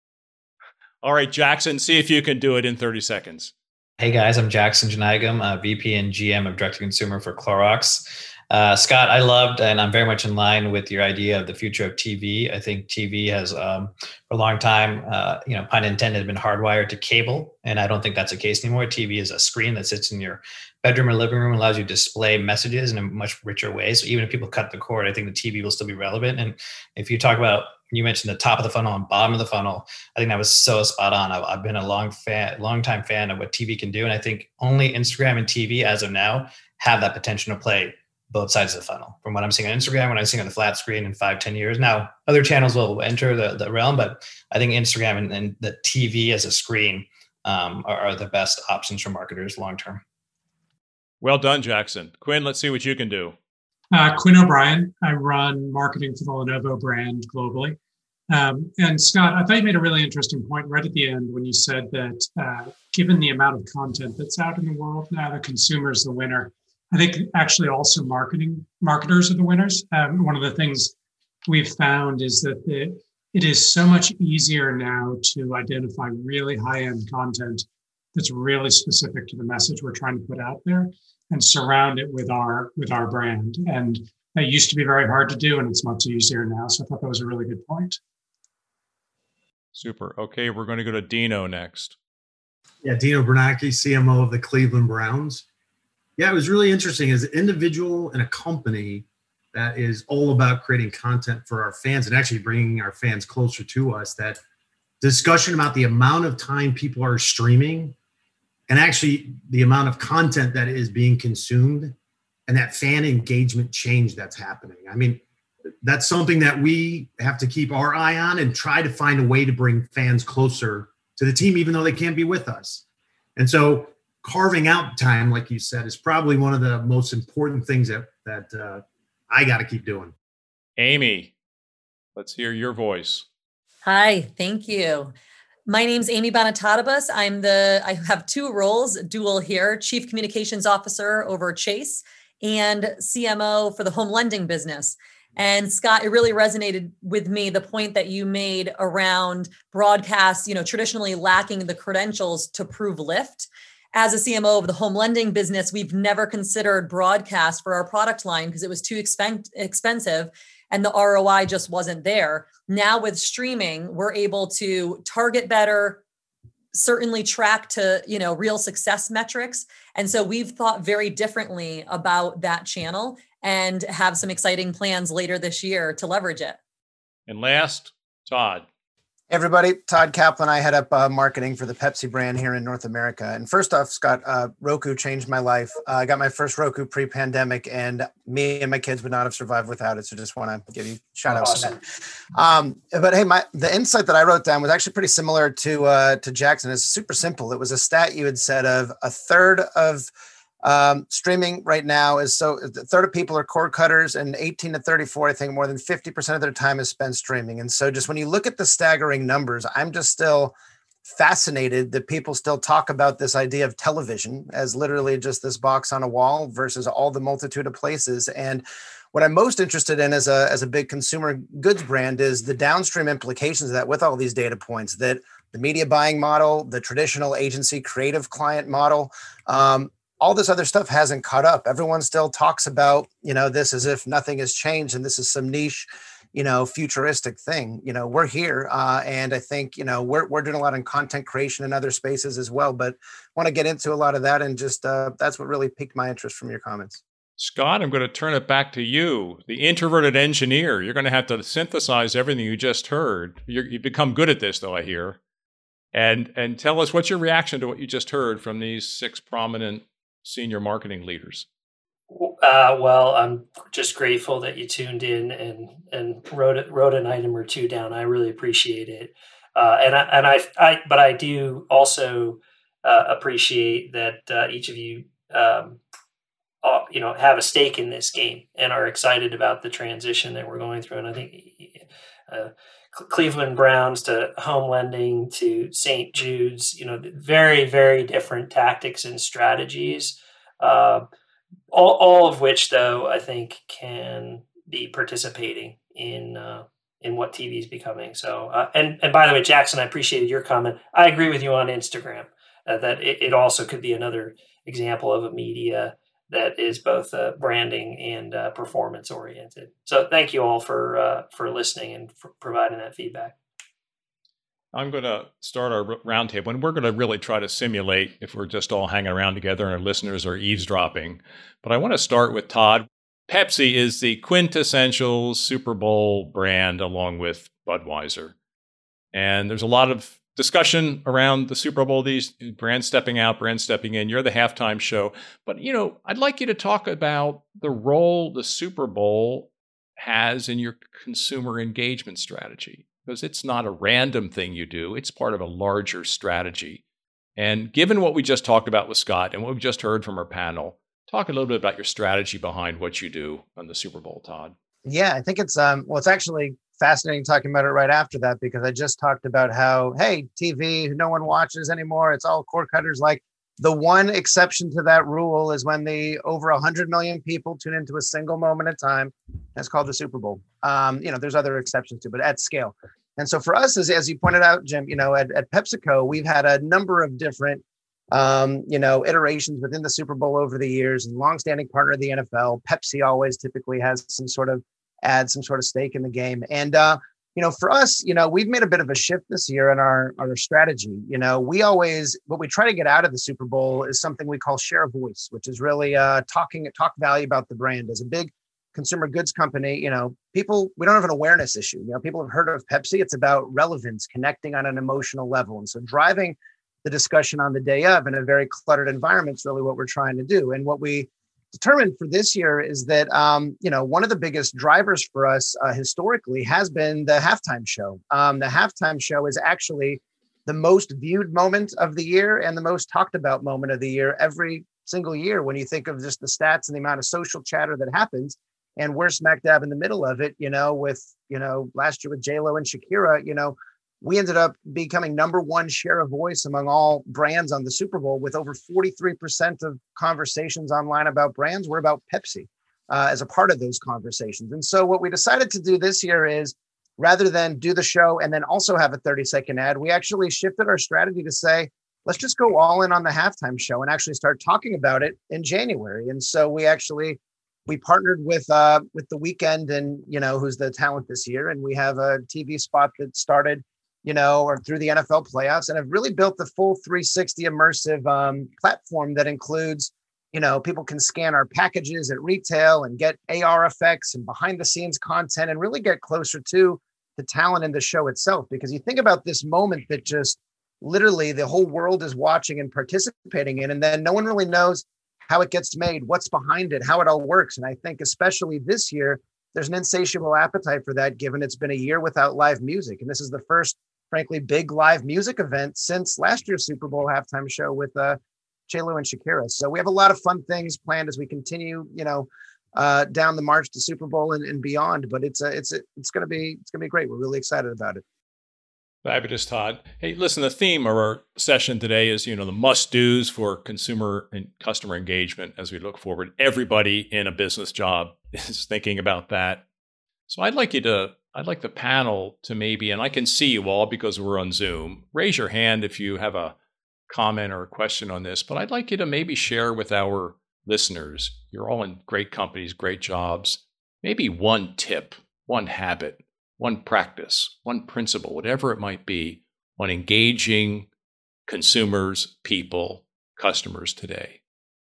All right, Jackson, see if you can do it in 30 seconds. Hey guys, I'm Jackson Janigam, VP and GM of Direct to Consumer for Clorox. Scott, I loved, and I'm very much in line with your idea of the future of TV. I think TV has, for a long time, pun intended, been hardwired to cable, and I don't think that's the case anymore. TV is a screen that sits in your bedroom or living room, allows you to display messages in a much richer way. So even if people cut the cord, I think the TV will still be relevant. And if you talk about, you mentioned the top of the funnel and bottom of the funnel, I think that was so spot on. I've been a long time fan of what TV can do, and I think only Instagram and TV as of now have that potential to play both sides of the funnel. From what I'm seeing on Instagram, when I'm seeing on the flat screen in 5-10 years. Now, other channels will enter the realm, but I think Instagram and the TV as a screen are the best options for marketers long-term. Well done, Jackson. Quinn, let's see what you can do. Quinn O'Brien. I run marketing for the Lenovo brand globally. And Scott, I thought you made a really interesting point right at the end when you said that given the amount of content that's out in the world now, the consumer's the winner. I think actually also marketers are the winners. One of the things we've found is that it is so much easier now to identify really high-end content that's really specific to the message we're trying to put out there and surround it with our brand. And that used to be very hard to do, and it's much easier now. So I thought that was a really good point. Super. Okay, we're going to go to Dino next. Yeah, Dino Bernanke, CMO of the Cleveland Browns. Yeah, it was really interesting as an individual and a company that is all about creating content for our fans and actually bringing our fans closer to us, that discussion about the amount of time people are streaming and actually the amount of content that is being consumed and that fan engagement change that's happening. I mean, that's something that we have to keep our eye on and try to find a way to bring fans closer to the team, even though they can't be with us. And so carving out time, like you said, is probably one of the most important things that I got to keep doing. Amy, let's hear your voice. Hi, thank you. My name's Amy Bonatatabas. I have 2 roles, dual here, Chief Communications Officer over Chase and CMO for the home lending business. And Scott, it really resonated with me, the point that you made around broadcast, traditionally lacking the credentials to prove lift. As a CMO of the home lending business, we've never considered broadcast for our product line because it was too expensive and the ROI just wasn't there. Now with streaming, we're able to target better, certainly track to, real success metrics. And so we've thought very differently about that channel and have some exciting plans later this year to leverage it. And last, Todd. Hey everybody, Todd Kaplan. I head up marketing for the Pepsi brand here in North America. And first off, Scott, Roku changed my life. I got my first Roku pre-pandemic, and me and my kids would not have survived without it. So just want to give you shout outs to that. But hey, the insight that I wrote down was actually pretty similar to Jackson. It's super simple. It was a stat you had said of a third of streaming right now a third of people are cord cutters, and 18 to 34, I think more than 50% of their time is spent streaming. And so just when you look at the staggering numbers, I'm just still fascinated that people still talk about this idea of television as literally just this box on a wall versus all the multitude of places. And what I'm most interested in as a big consumer goods brand is the downstream implications of that with all these data points, that the media buying model, the traditional agency creative client model, all this other stuff hasn't caught up. Everyone still talks about, this as if nothing has changed and this is some niche, futuristic thing. We're here. And I think, we're doing a lot in content creation and other spaces as well, but want to get into a lot of that. And just, that's what really piqued my interest from your comments. Scott, I'm going to turn it back to you, the introverted engineer. You're going to have to synthesize everything you just heard. You've become good at this, though, I hear. And tell us, what's your reaction to what you just heard from these 6 prominent senior marketing leaders? Well, I'm just grateful that you tuned in and wrote an item or two down. I really appreciate it, but I do also appreciate that each of you, have a stake in this game and are excited about the transition that we're going through. And I think Cleveland Browns to home lending to St. Jude's, very, very different tactics and strategies, all of which, though, I think can be participating in what TV is becoming. So, and by the way, Jackson, I appreciated your comment. I agree with you on Instagram that it also could be another example of a media that is both branding and performance oriented. So thank you all for listening and for providing that feedback. I'm going to start our roundtable, and we're going to really try to simulate if we're just all hanging around together and our listeners are eavesdropping. But I want to start with Todd. Pepsi is the quintessential Super Bowl brand along with Budweiser. And there's a lot of discussion around the Super Bowl, these brands stepping out, brands stepping in. You're the halftime show. But, I'd like you to talk about the role the Super Bowl has in your consumer engagement strategy, because it's not a random thing you do. It's part of a larger strategy. And given what we just talked about with Scott and what we just heard from our panel, talk a little bit about your strategy behind what you do on the Super Bowl, Todd. Yeah, I think it's actually fascinating talking about it right after that, because I just talked about how, hey, TV, no one watches anymore. It's all cord cutters. Like, the one exception to that rule is when the over 100 million people tune into a single moment of time. That's called the Super Bowl. There's other exceptions too, but at scale. And so for us, as you pointed out, Jim, at PepsiCo, we've had a number of different, iterations within the Super Bowl over the years, and longstanding partner of the NFL. Pepsi always typically has some sort of stake in the game. And, for us, we've made a bit of a shift this year in our strategy. What we try to get out of the Super Bowl is something we call share of voice, which is really talk value about the brand. As a big consumer goods company, we don't have an awareness issue. People have heard of Pepsi. It's about relevance, connecting on an emotional level. And so driving the discussion on the day of in a very cluttered environment is really what we're trying to do. And what we determined for this year is that, one of the biggest drivers for us historically has been the halftime show. The halftime show is actually the most viewed moment of the year and the most talked about moment of the year every single year when you think of just the stats and the amount of social chatter that happens. And we're smack dab in the middle of it, with, last year with J-Lo and Shakira, we ended up becoming number one share of voice among all brands on the Super Bowl, with over 43% of conversations online about brands were about Pepsi as a part of those conversations. And so what we decided to do this year is, rather than do the show and then also have a 30-second ad, we actually shifted our strategy to say, let's just go all in on the halftime show and actually start talking about it in January. And so we partnered with The Weeknd, and who's the talent this year, and we have a TV spot that started or through the NFL playoffs, and have really built the full 360 immersive platform that includes, people can scan our packages at retail and get AR effects and behind the scenes content and really get closer to the talent in the show itself. Because you think about this moment that just literally the whole world is watching and participating in, and then no one really knows how it gets made, what's behind it, how it all works. And I think especially this year, there's an insatiable appetite for that, given it's been a year without live music. And this is the first, frankly, big live music event since last year's Super Bowl halftime show with J-Lo and Shakira. So we have a lot of fun things planned as we continue, down the march to Super Bowl and beyond. But it's going to be great. We're really excited about it. Fabulous, Todd. Hey, listen, the theme of our session today is, the must-dos for consumer and customer engagement as we look forward. Everybody in a business job is thinking about that. So I'd like the panel to maybe, and I can see you all because we're on Zoom, raise your hand if you have a comment or a question on this, but I'd like you to maybe share with our listeners. You're all in great companies, great jobs. Maybe one tip, one habit, one practice, one principle, whatever it might be, on engaging consumers, people, customers today.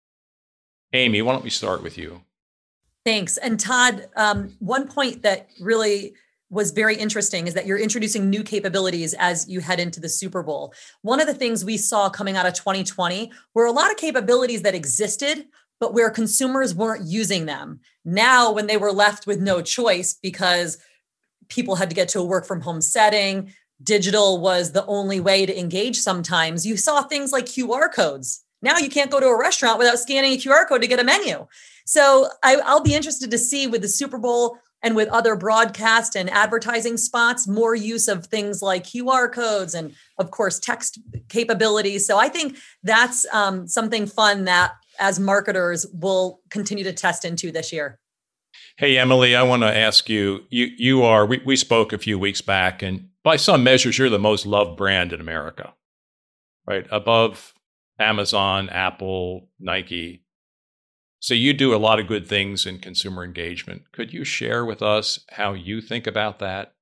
Amy, why don't we start with you? Thanks. And Todd, one point that really was very interesting is that you're introducing new capabilities as you head into the Super Bowl. One of the things we saw coming out of 2020 were a lot of capabilities that existed, but where consumers weren't using them. Now, when they were left with no choice because people had to get to a work from home setting, digital was the only way to engage sometimes, you saw things like QR codes. Now you can't go to a restaurant without scanning a QR code to get a menu. So I'll be interested to see with the Super Bowl and with other broadcast and advertising spots, more use of things like QR codes and, of course, text capabilities. So I think that's something fun that as marketers we'll continue to test into this year. Hey, Emily, I want to ask you, we spoke a few weeks back, and by some measures, you're the most loved brand in America, right? Above Amazon, Apple, Nike. So you do a lot of good things in consumer engagement. Could you share with us how you think about that?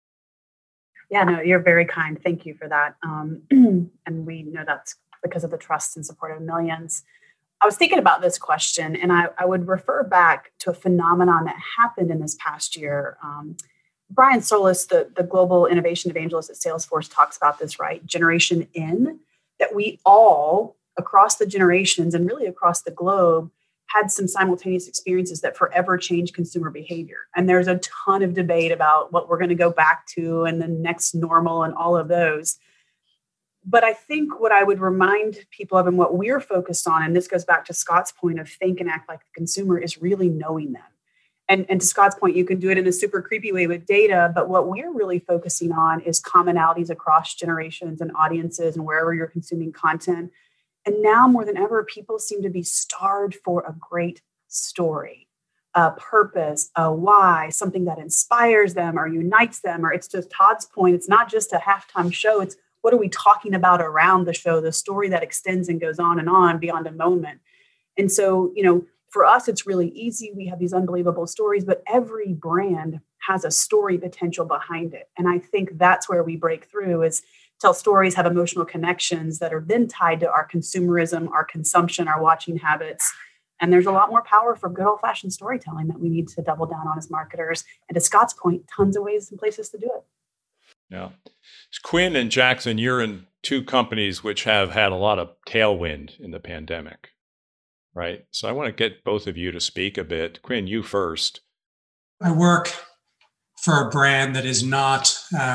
Yeah, no, you're very kind. Thank you for that. And we know that's because of the trust and support of millions. I was thinking about this question, and I would refer back to a phenomenon that happened in this past year. Brian Solis, the global innovation evangelist at Salesforce, talks about this, right? Generation N, that we all, across the generations and really across the globe, had some simultaneous experiences that forever changed consumer behavior. And there's a ton of debate about what we're going to go back to and the next normal and all of those. But I think what I would remind people of and what we're focused on, and this goes back to Scott's point of think and act like the consumer, is really knowing them. And to Scott's point, you can do it in a super creepy way with data, but what we're really focusing on is commonalities across generations and audiences and wherever you're consuming content. And now more than ever, people seem to be starved for a great story, a purpose, a why, something that inspires them or unites them, or it's just Todd's point. It's not just a halftime show. It's what are we talking about around the show, the story that extends and goes on and on beyond a moment. And so, for us, it's really easy. We have these unbelievable stories, but every brand has a story potential behind it. And I think that's where we break through is tell stories, have emotional connections that are then tied to our consumerism, our consumption, our watching habits. And there's a lot more power for good old-fashioned storytelling that we need to double down on as marketers. And to Scott's point, tons of ways and places to do it. Yeah. Quinn and Jackson, you're in two companies which have had a lot of tailwind in the pandemic, right? So I want to get both of you to speak a bit. Quinn, you first. I work for a brand that is not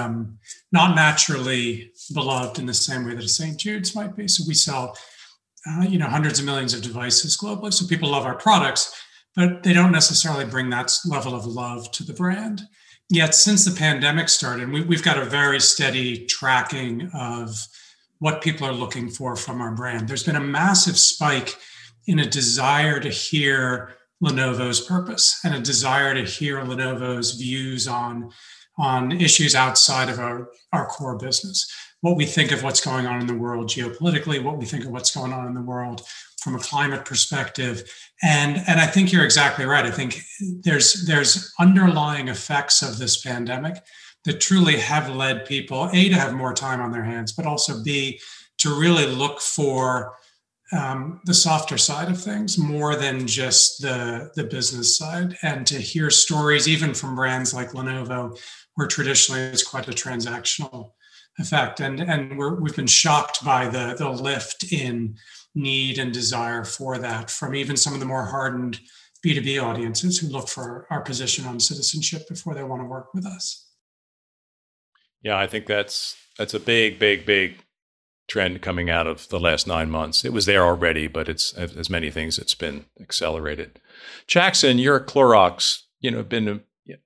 naturally beloved in the same way that a St. Jude's might be. So we sell, hundreds of millions of devices globally. So people love our products, but they don't necessarily bring that level of love to the brand. Yet since the pandemic started, we've got a very steady tracking of what people are looking for from our brand. There's been a massive spike in a desire to hear Lenovo's purpose and a desire to hear Lenovo's views on issues outside of our core business. What we think of what's going on in the world geopolitically, what we think of what's going on in the world from a climate perspective. And I think you're exactly right. I think there's underlying effects of this pandemic that truly have led people, A, to have more time on their hands, but also B, to really look for the softer side of things more than just the business side, and to hear stories even from brands like Lenovo, where traditionally it's quite a transactional effect. And we've been shocked by the lift in need and desire for that from even some of the more hardened B2B audiences who look for our position on citizenship before they want to work with us. Yeah, I think that's a big trend coming out of the last 9 months. It was there already, but it's, as many things, it's been accelerated. Jackson, you're at Clorox. You've been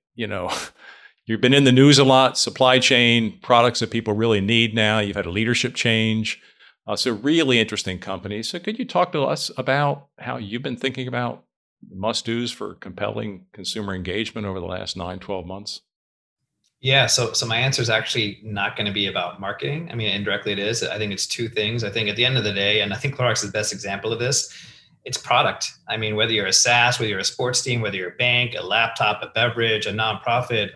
in the news a lot. Supply chain products that people really need now. You've had a leadership change. So really interesting company. So could you talk to us about how you've been thinking about must-dos for compelling consumer engagement over the last 9-12 months? Yeah, so my answer is actually not going to be about marketing. I mean, indirectly it is. I think it's two things. I think at the end of the day, and I think Clorox is the best example of this, it's product. I mean, whether you're a SaaS, whether you're a sports team, whether you're a bank, a laptop, a beverage, a nonprofit,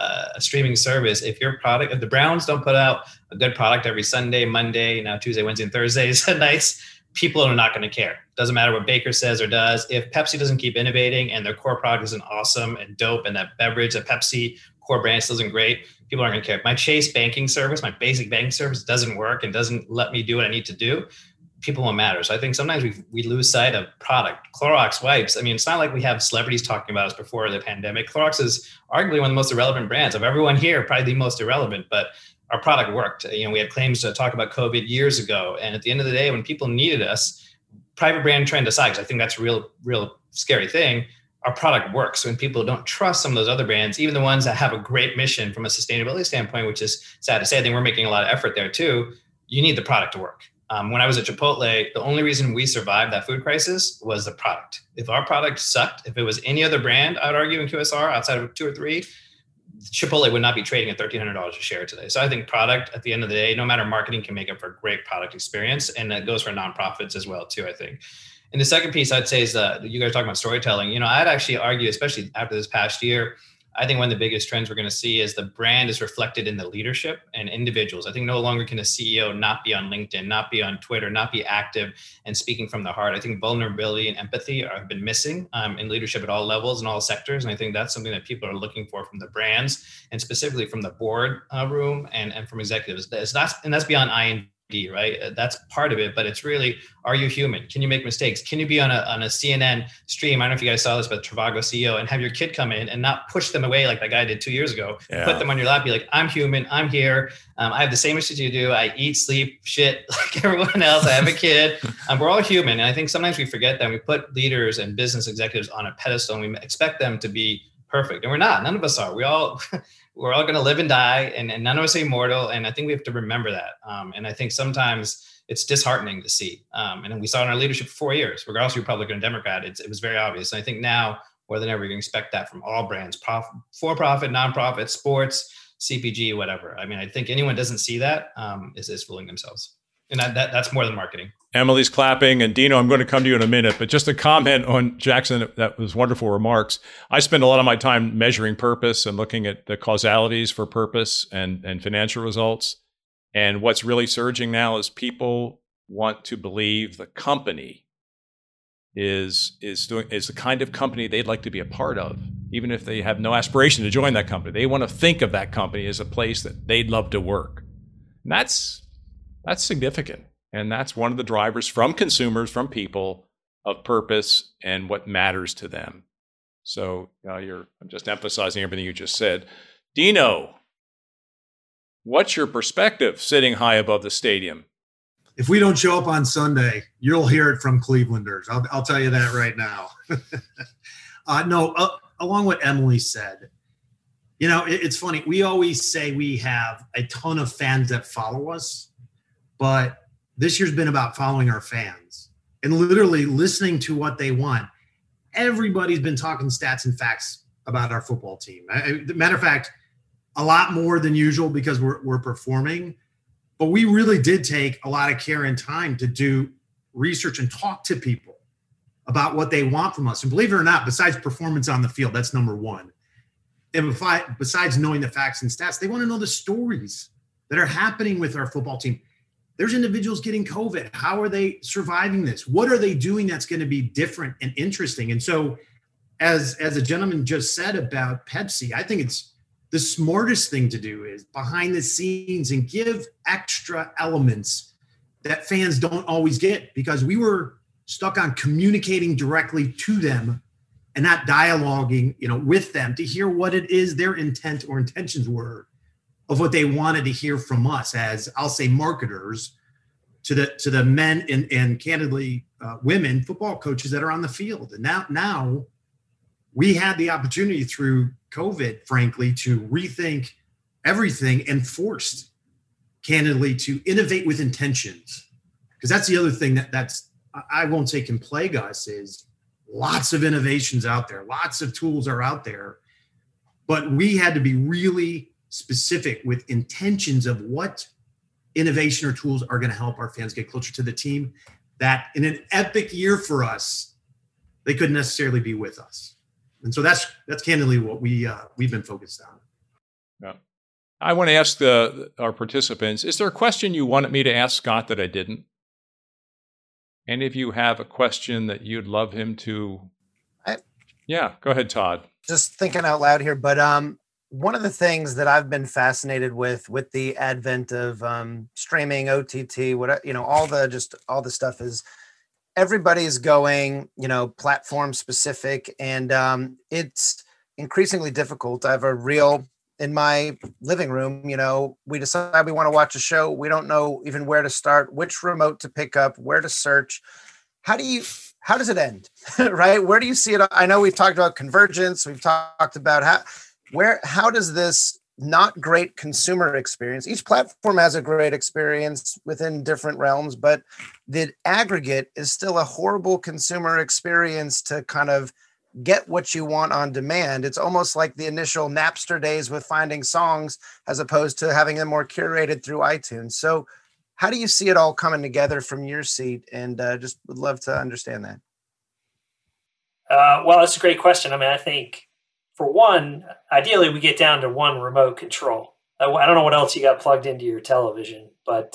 a streaming service, if the Browns don't put out a good product every Sunday, Monday, now Tuesday, Wednesday, and Thursdays nights, people are not going to care. Doesn't matter what Baker says or does. If Pepsi doesn't keep innovating and their core product isn't awesome and dope, and that beverage, that Pepsi core brand still isn't great, people aren't going to care. If my Chase banking service, my basic banking service doesn't work and doesn't let me do what I need to do, people won't matter. So I think sometimes we lose sight of product. Clorox wipes. I mean, it's not like we have celebrities talking about us before the pandemic. Clorox is arguably one of the most irrelevant brands of everyone here, probably the most irrelevant, but our product worked. We had claims to talk about COVID years ago. And at the end of the day, when people needed us, private brand trend aside, because I think that's a real scary thing, our product works. When people don't trust some of those other brands, even the ones that have a great mission from a sustainability standpoint, which is sad to say, I think we're making a lot of effort there too, you need the product to work. When I was at Chipotle, the only reason we survived that food crisis was the product. If our product sucked, if it was any other brand, I would argue in QSR outside of 2 or 3, Chipotle would not be trading at $1,300 a share today. So I think product at the end of the day, no matter marketing, can make up for a great product experience. And that goes for nonprofits as well too, I think. And the second piece I'd say is that you guys are talking about storytelling. I'd actually argue, especially after this past year, I think one of the biggest trends we're going to see is the brand is reflected in the leadership and individuals. I think no longer can a CEO not be on LinkedIn, not be on Twitter, not be active and speaking from the heart. I think vulnerability and empathy have been missing in leadership at all levels and all sectors. And I think that's something that people are looking for from the brands and specifically from the board room and from executives. That's beyond IND. Right? That's part of it, but it's really, are you human? Can you make mistakes? Can you be on a CNN stream? I don't know if you guys saw this, but Trivago CEO, and have your kid come in and not push them away like that guy did 2 years ago. Yeah. Put them on your lap, be like, I'm human, I'm here. I have the same issues you do. I eat, sleep, shit like everyone else. I have a kid. We're all human. And I think sometimes we forget that we put leaders and business executives on a pedestal and we expect them to be perfect. And we're not. None of us are. We're all going to live and die, and none of us are immortal. And I think we have to remember that. And I think sometimes it's disheartening to see. And we saw in our leadership for 4 years, regardless of Republican or Democrat, it was very obvious. And I think now more than ever, you can expect that from all brands, for-profit, nonprofit, sports, CPG, whatever. I mean, I think anyone doesn't see that is fooling themselves. And that's more than marketing. Emily's clapping. And Dino, I'm going to come to you in a minute, but just a comment on Jackson, that was wonderful remarks. I spend a lot of my time measuring purpose and looking at the causalities for purpose and financial results. And what's really surging now is people want to believe the company is the kind of company they'd like to be a part of, even if they have no aspiration to join that company. They want to think of that company as a place that they'd love to work. And that's significant. And that's one of the drivers from consumers, from people, of purpose and what matters to them. So I'm just emphasizing everything you just said. Dino, what's your perspective sitting high above the stadium? If we don't show up on Sunday, you'll hear it from Clevelanders. I'll tell you that right now. Along what Emily said, It's funny. We always say we have a ton of fans that follow us, but this year's been about following our fans and literally listening to what they want. Everybody's been talking stats and facts about our football team. Matter of fact, a lot more than usual because we're performing. But we really did take a lot of care and time to do research and talk to people about what they want from us. And believe it or not, besides performance on the field, that's number one. And besides knowing the facts and stats, they want to know the stories that are happening with our football team. There's individuals getting COVID. How are they surviving this? What are they doing that's going to be different and interesting? And so as a gentleman just said about Pepsi, I think it's the smartest thing to do is behind the scenes and give extra elements that fans don't always get, because we were stuck on communicating directly to them and not dialoguing, with them to hear what it is their intent or intentions were of what they wanted to hear from us as, I'll say, marketers to the men and candidly women football coaches that are on the field. And now we had the opportunity through COVID, frankly, to rethink everything and forced, candidly, to innovate with intentions. Because that's the other thing that's, I won't say can plague us, is lots of innovations out there. Lots of tools are out there. But we had to be really specific with intentions of what innovation or tools are going to help our fans get closer to the team, that in an epic year for us, they couldn't necessarily be with us. And so that's candidly what we've been focused on. Yeah. I want to ask our participants, is there a question you wanted me to ask Scott that I didn't? Any of you have a question that you'd love him to? Yeah, go ahead, Todd. Just thinking out loud here, but one of the things that I've been fascinated with the advent of streaming, OTT, all the stuff is everybody's going, platform specific, and it's increasingly difficult. I have a reel in my living room. We decide we want to watch a show. We don't know even where to start, which remote to pick up, where to search. How does it end? Right? Where do you see it? I know we've talked about convergence. We've talked about how does this not great consumer experience? Each platform has a great experience within different realms, but the aggregate is still a horrible consumer experience to kind of get what you want on demand. It's almost like the initial Napster days with finding songs as opposed to having them more curated through iTunes. So how do you see it all coming together from your seat? And just would love to understand that. Well, that's a great question. I mean, I think for one, ideally we get down to one remote control. I don't know what else you got plugged into your television, but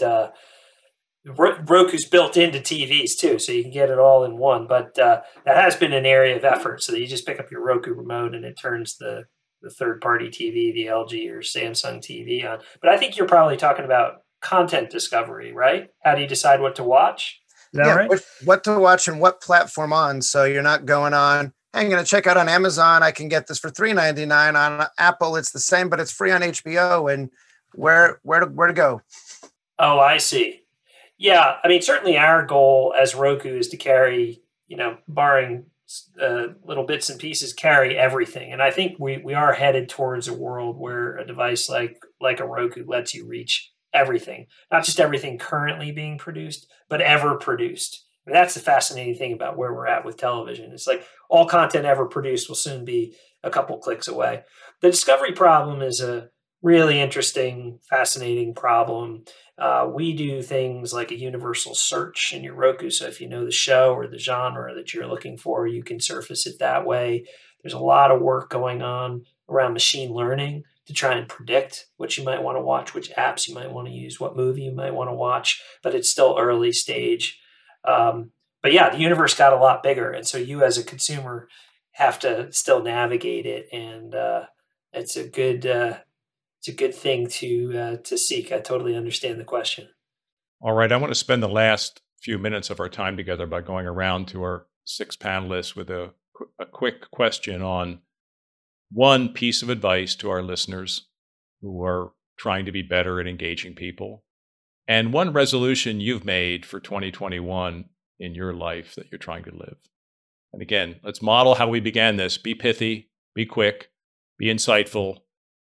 Roku's built into TVs too, so you can get it all in one. But that has been an area of effort, so that you just pick up your Roku remote and it turns the third-party TV, the LG or Samsung TV on. But I think you're probably talking about content discovery, right? How do you decide what to watch? Is that right? What to watch and what platform on, so you're not going on, hey, I'm going to check out on Amazon. I can get this for $3.99. On Apple, it's the same, but it's free on HBO. And where to go? Oh, I see. Yeah, I mean, certainly our goal as Roku is to carry, barring little bits and pieces, carry everything. And I think we are headed towards a world where a device like a Roku lets you reach everything, not just everything currently being produced, but ever produced. I mean, that's the fascinating thing about where we're at with television. It's like all content ever produced will soon be a couple clicks away. The discovery problem is a really interesting, fascinating problem. We do things like a universal search in your Roku. So if you know the show or the genre that you're looking for, you can surface it that way. There's a lot of work going on around machine learning to try and predict what you might want to watch, which apps you might want to use, what movie you might want to watch, but it's still early stage. But yeah, the universe got a lot bigger. And so you as a consumer have to still navigate it. And it's a good thing to seek. I totally understand the question. All right. I want to spend the last few minutes of our time together by going around to our 6 panelists with a quick question on one piece of advice to our listeners who are trying to be better at engaging people, and one resolution you've made for 2021 in your life that you're trying to live. And again, let's model how we began this. Be pithy, be quick, be insightful,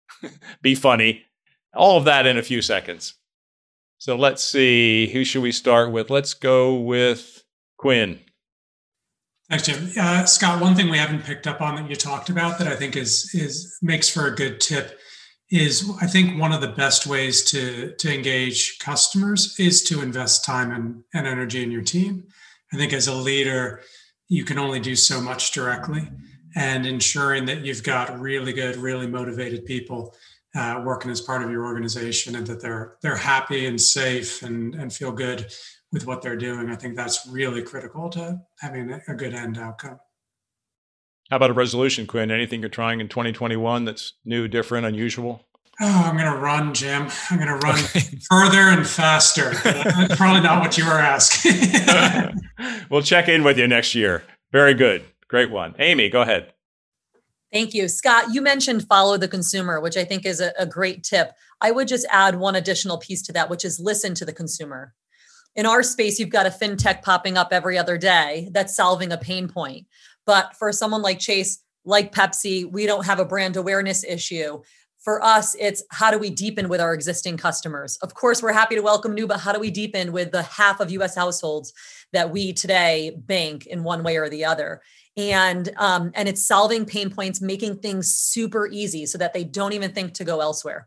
be funny. All of that in a few seconds. So let's see, who should we start with? Let's go with Quinn. Thanks, Jim. Scott, one thing we haven't picked up on that you talked about that I think is makes for a good tip is I think one of the best ways to engage customers is to invest time and energy in your team. I think as a leader, you can only do so much directly, and ensuring that you've got really good, really motivated people working as part of your organization and that they're happy and safe and feel good with what they're doing. I think that's really critical to having a good end outcome. How about a resolution, Quinn? Anything you're trying in 2021 that's new, different, unusual? Oh, I'm going to run, Jim. I'm going to run further and faster. That's probably not what you were asking. We'll check in with you next year. Very good. Great one. Amy, go ahead. Thank you. Scott, you mentioned follow the consumer, which I think is a great tip. I would just add one additional piece to that, which is listen to the consumer. In our space, you've got a fintech popping up every other day that's solving a pain point. But for someone like Chase, like Pepsi, we don't have a brand awareness issue. For us, it's how do we deepen with our existing customers? Of course, we're happy to welcome new, but how do we deepen with the half of US households that we today bank in one way or the other? And it's solving pain points, making things super easy so that they don't even think to go elsewhere.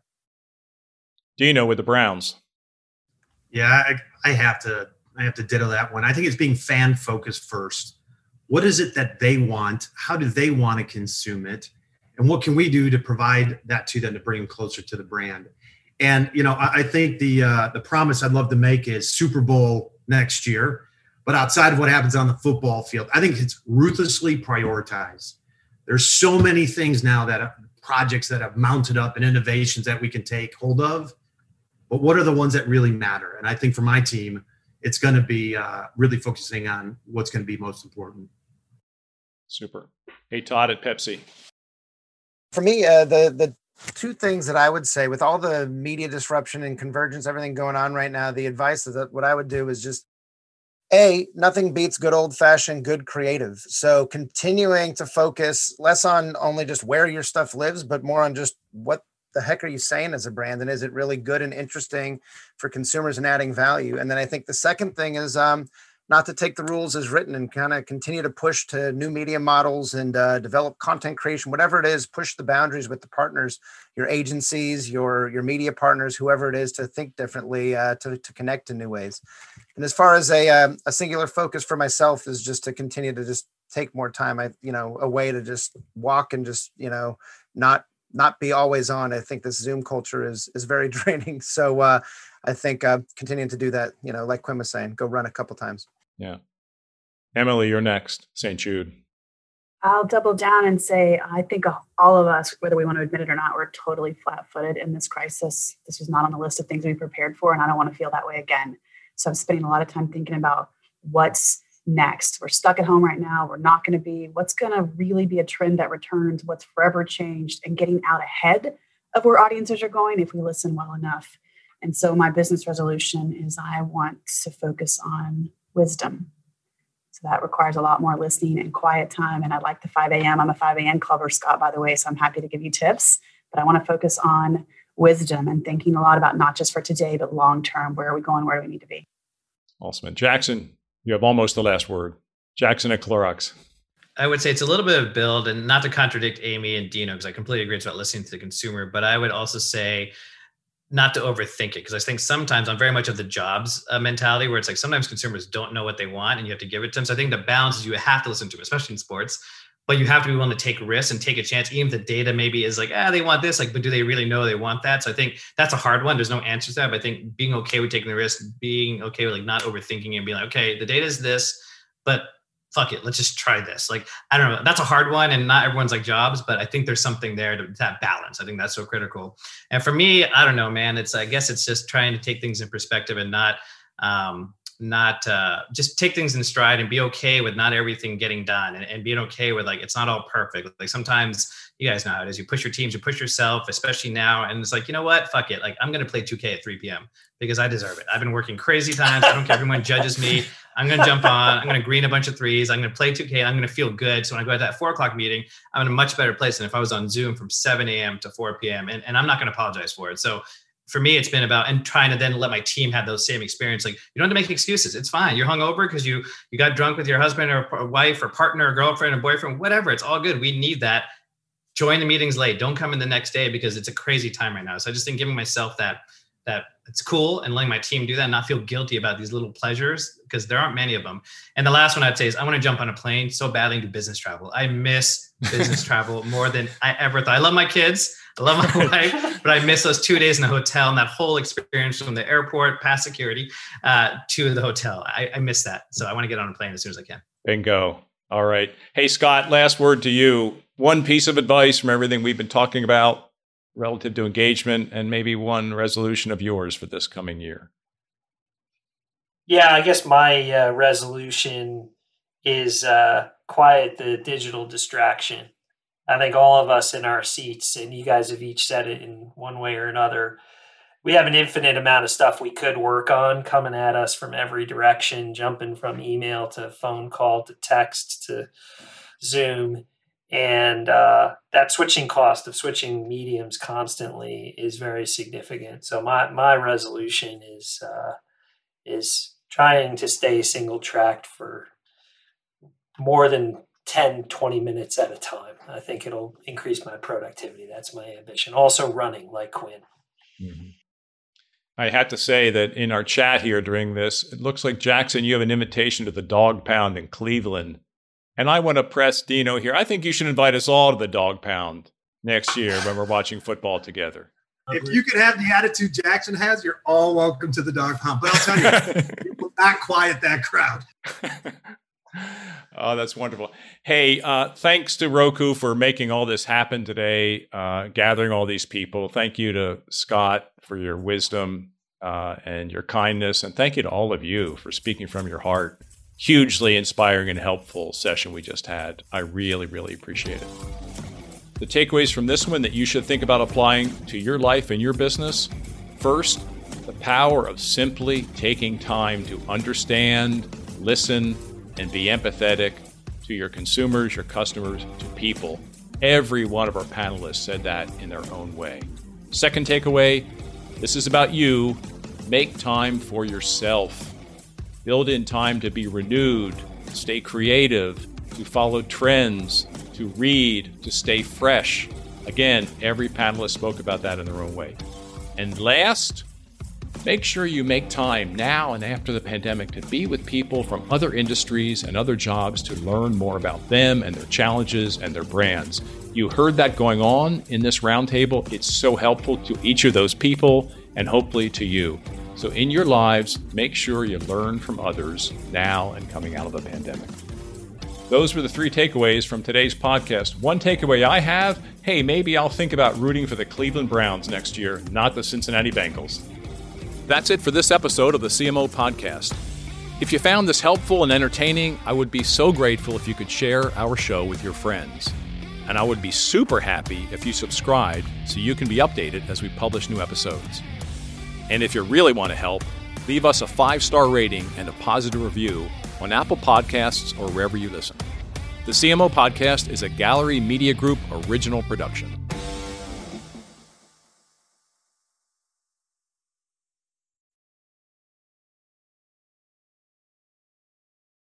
Dino with the Browns. Yeah, I have to ditto that one. I think it's being fan focused first. What is it that they want? How do they want to consume it? And what can we do to provide that to them to bring them closer to the brand? And, I think the promise I'd love to make is Super Bowl next year. But outside of what happens on the football field, I think it's ruthlessly prioritized. There's so many things now projects that have mounted up and innovations that we can take hold of. But what are the ones that really matter? And I think for my team, it's going to be really focusing on what's going to be most important. Super. Hey, Todd at Pepsi. For me, the two things that I would say with all the media disruption and convergence, everything going on right now, the advice is that what I would do is just, nothing beats good old fashioned good creative. So continuing to focus less on only just where your stuff lives, but more on just what the heck are you saying as a brand? And is it really good and interesting for consumers and adding value? And then I think the second thing is not to take the rules as written and kind of continue to push to new media models and develop content creation, whatever it is, push the boundaries with the partners, your agencies, your media partners, whoever it is, to think differently, to connect in new ways. And as far as a singular focus for myself is just to continue to just take more time, a way to just walk and just, not be always on. I think this Zoom culture is very draining. So I think continuing to do that, like Quinn was saying, go run a couple times. Yeah. Emily, you're next. St. Jude. I'll double down and say, I think all of us, whether we want to admit it or not, we're totally flat-footed in this crisis. This was not on the list of things we prepared for, and I don't want to feel that way again. So I'm spending a lot of time thinking about what's next. We're stuck at home right now. We're not going to be. What's going to really be a trend that returns? What's forever changed? And getting out ahead of where audiences are going if we listen well enough. And so my business resolution is I want to focus on wisdom. So that requires a lot more listening and quiet time. And I like the 5 a.m. I'm a 5 a.m. clubber, Scott, by the way, so I'm happy to give you tips. But I want to focus on wisdom and thinking a lot about not just for today, but long-term. Where are we going? Where do we need to be? Awesome. Jackson, you have almost the last word. Jackson at Clorox. I would say it's a little bit of build, and not to contradict Amy and Dino, because I completely agree it's about listening to the consumer, but I would also say not to overthink it, because I think sometimes I'm very much of the jobs mentality where it's like sometimes consumers don't know what they want and you have to give it to them. So I think the balance is you have to listen to them, especially in sports, but you have to be willing to take risks and take a chance, even if the data maybe is like, they want this, but do they really know they want that? So I think that's a hard one. There's no answer to that, but I think being okay with taking the risk, being okay with not overthinking and being like, okay, the data is this, but fuck it, let's just try this. I don't know. That's a hard one, and not everyone's like jobs, but I think there's something there to that balance. I think that's so critical. And for me, I don't know, man, I guess it's just trying to take things in perspective and not just take things in stride and be okay with not everything getting done and being okay with it's not all perfect. Sometimes, you guys know how it is. You push your teams, you push yourself, especially now. And it's like, you know what? Fuck it. Like, I'm going to play 2K at 3 p.m. because I deserve it. I've been working crazy times. I don't care if everyone judges me. I'm going to jump on. I'm going to green a bunch of threes. I'm going to play 2K. I'm going to feel good. So when I go to that 4 o'clock meeting, I'm in a much better place than if I was on Zoom from 7 a.m. to 4 p.m. And I'm not going to apologize for it. So for me, it's been about, and trying to then let my team have those same experience. Like, you don't have to make excuses. It's fine. You're hungover because you got drunk with your husband or wife or partner or girlfriend or boyfriend, whatever. It's all good. We need that. Join the meetings late. Don't come in the next day because it's a crazy time right now. So I just think giving myself that it's cool and letting my team do that and not feel guilty about these little pleasures, because there aren't many of them. And the last one I'd say is I want to jump on a plane so badly and do business travel. I miss business travel more than I ever thought. I love my kids. I love my wife, but I miss those 2 days in a hotel and that whole experience from the airport past security to the hotel. I miss that. So I want to get on a plane as soon as I can. Bingo. All right. Hey, Scott, last word to you. One piece of advice from everything we've been talking about relative to engagement, and maybe one resolution of yours for this coming year. Yeah, I guess my resolution is quiet the digital distraction. I think all of us in our seats, and you guys have each said it in one way or another, we have an infinite amount of stuff we could work on coming at us from every direction, jumping from email to phone call to text to Zoom. And that switching cost of switching mediums constantly is very significant. So my resolution is trying to stay single tracked for more than 10, 20 minutes at a time. I think it'll increase my productivity. That's my ambition. Also running like Quinn. Mm-hmm. I had to say that in our chat here during this, it looks like, Jackson, you have an invitation to the Dog Pound in Cleveland. And I want to press Dino here. I think you should invite us all to the Dog Pound next year when we're watching football together. If you could have the attitude Jackson has, you're all welcome to the Dog Pound. But I'll tell you, you will not quiet that crowd. Oh, that's wonderful. Hey, thanks to Roku for making all this happen today, gathering all these people. Thank you to Scott for your wisdom and your kindness. And thank you to all of you for speaking from your heart. Hugely inspiring and helpful session we just had. I really, really appreciate it. The takeaways from this one that you should think about applying to your life and your business. First, the power of simply taking time to understand, listen, and be empathetic to your consumers, your customers, to people. Every one of our panelists said that in their own way. Second takeaway, this is about you. Make time for yourself. Build in time to be renewed, to stay creative, to follow trends, to read, to stay fresh. Again, every panelist spoke about that in their own way. And last, make sure you make time now and after the pandemic to be with people from other industries and other jobs to learn more about them and their challenges and their brands. You heard that going on in this roundtable. It's so helpful to each of those people and hopefully to you. So in your lives, make sure you learn from others now and coming out of the pandemic. Those were the 3 takeaways from today's podcast. One takeaway I have, hey, maybe I'll think about rooting for the Cleveland Browns next year, not the Cincinnati Bengals. That's it for this episode of the CMO Podcast. If you found this helpful and entertaining, I would be so grateful if you could share our show with your friends. And I would be super happy if you subscribed so you can be updated as we publish new episodes. And if you really want to help, leave us a 5-star rating and a positive review on Apple Podcasts or wherever you listen. The CMO Podcast is a Gallery Media Group original production.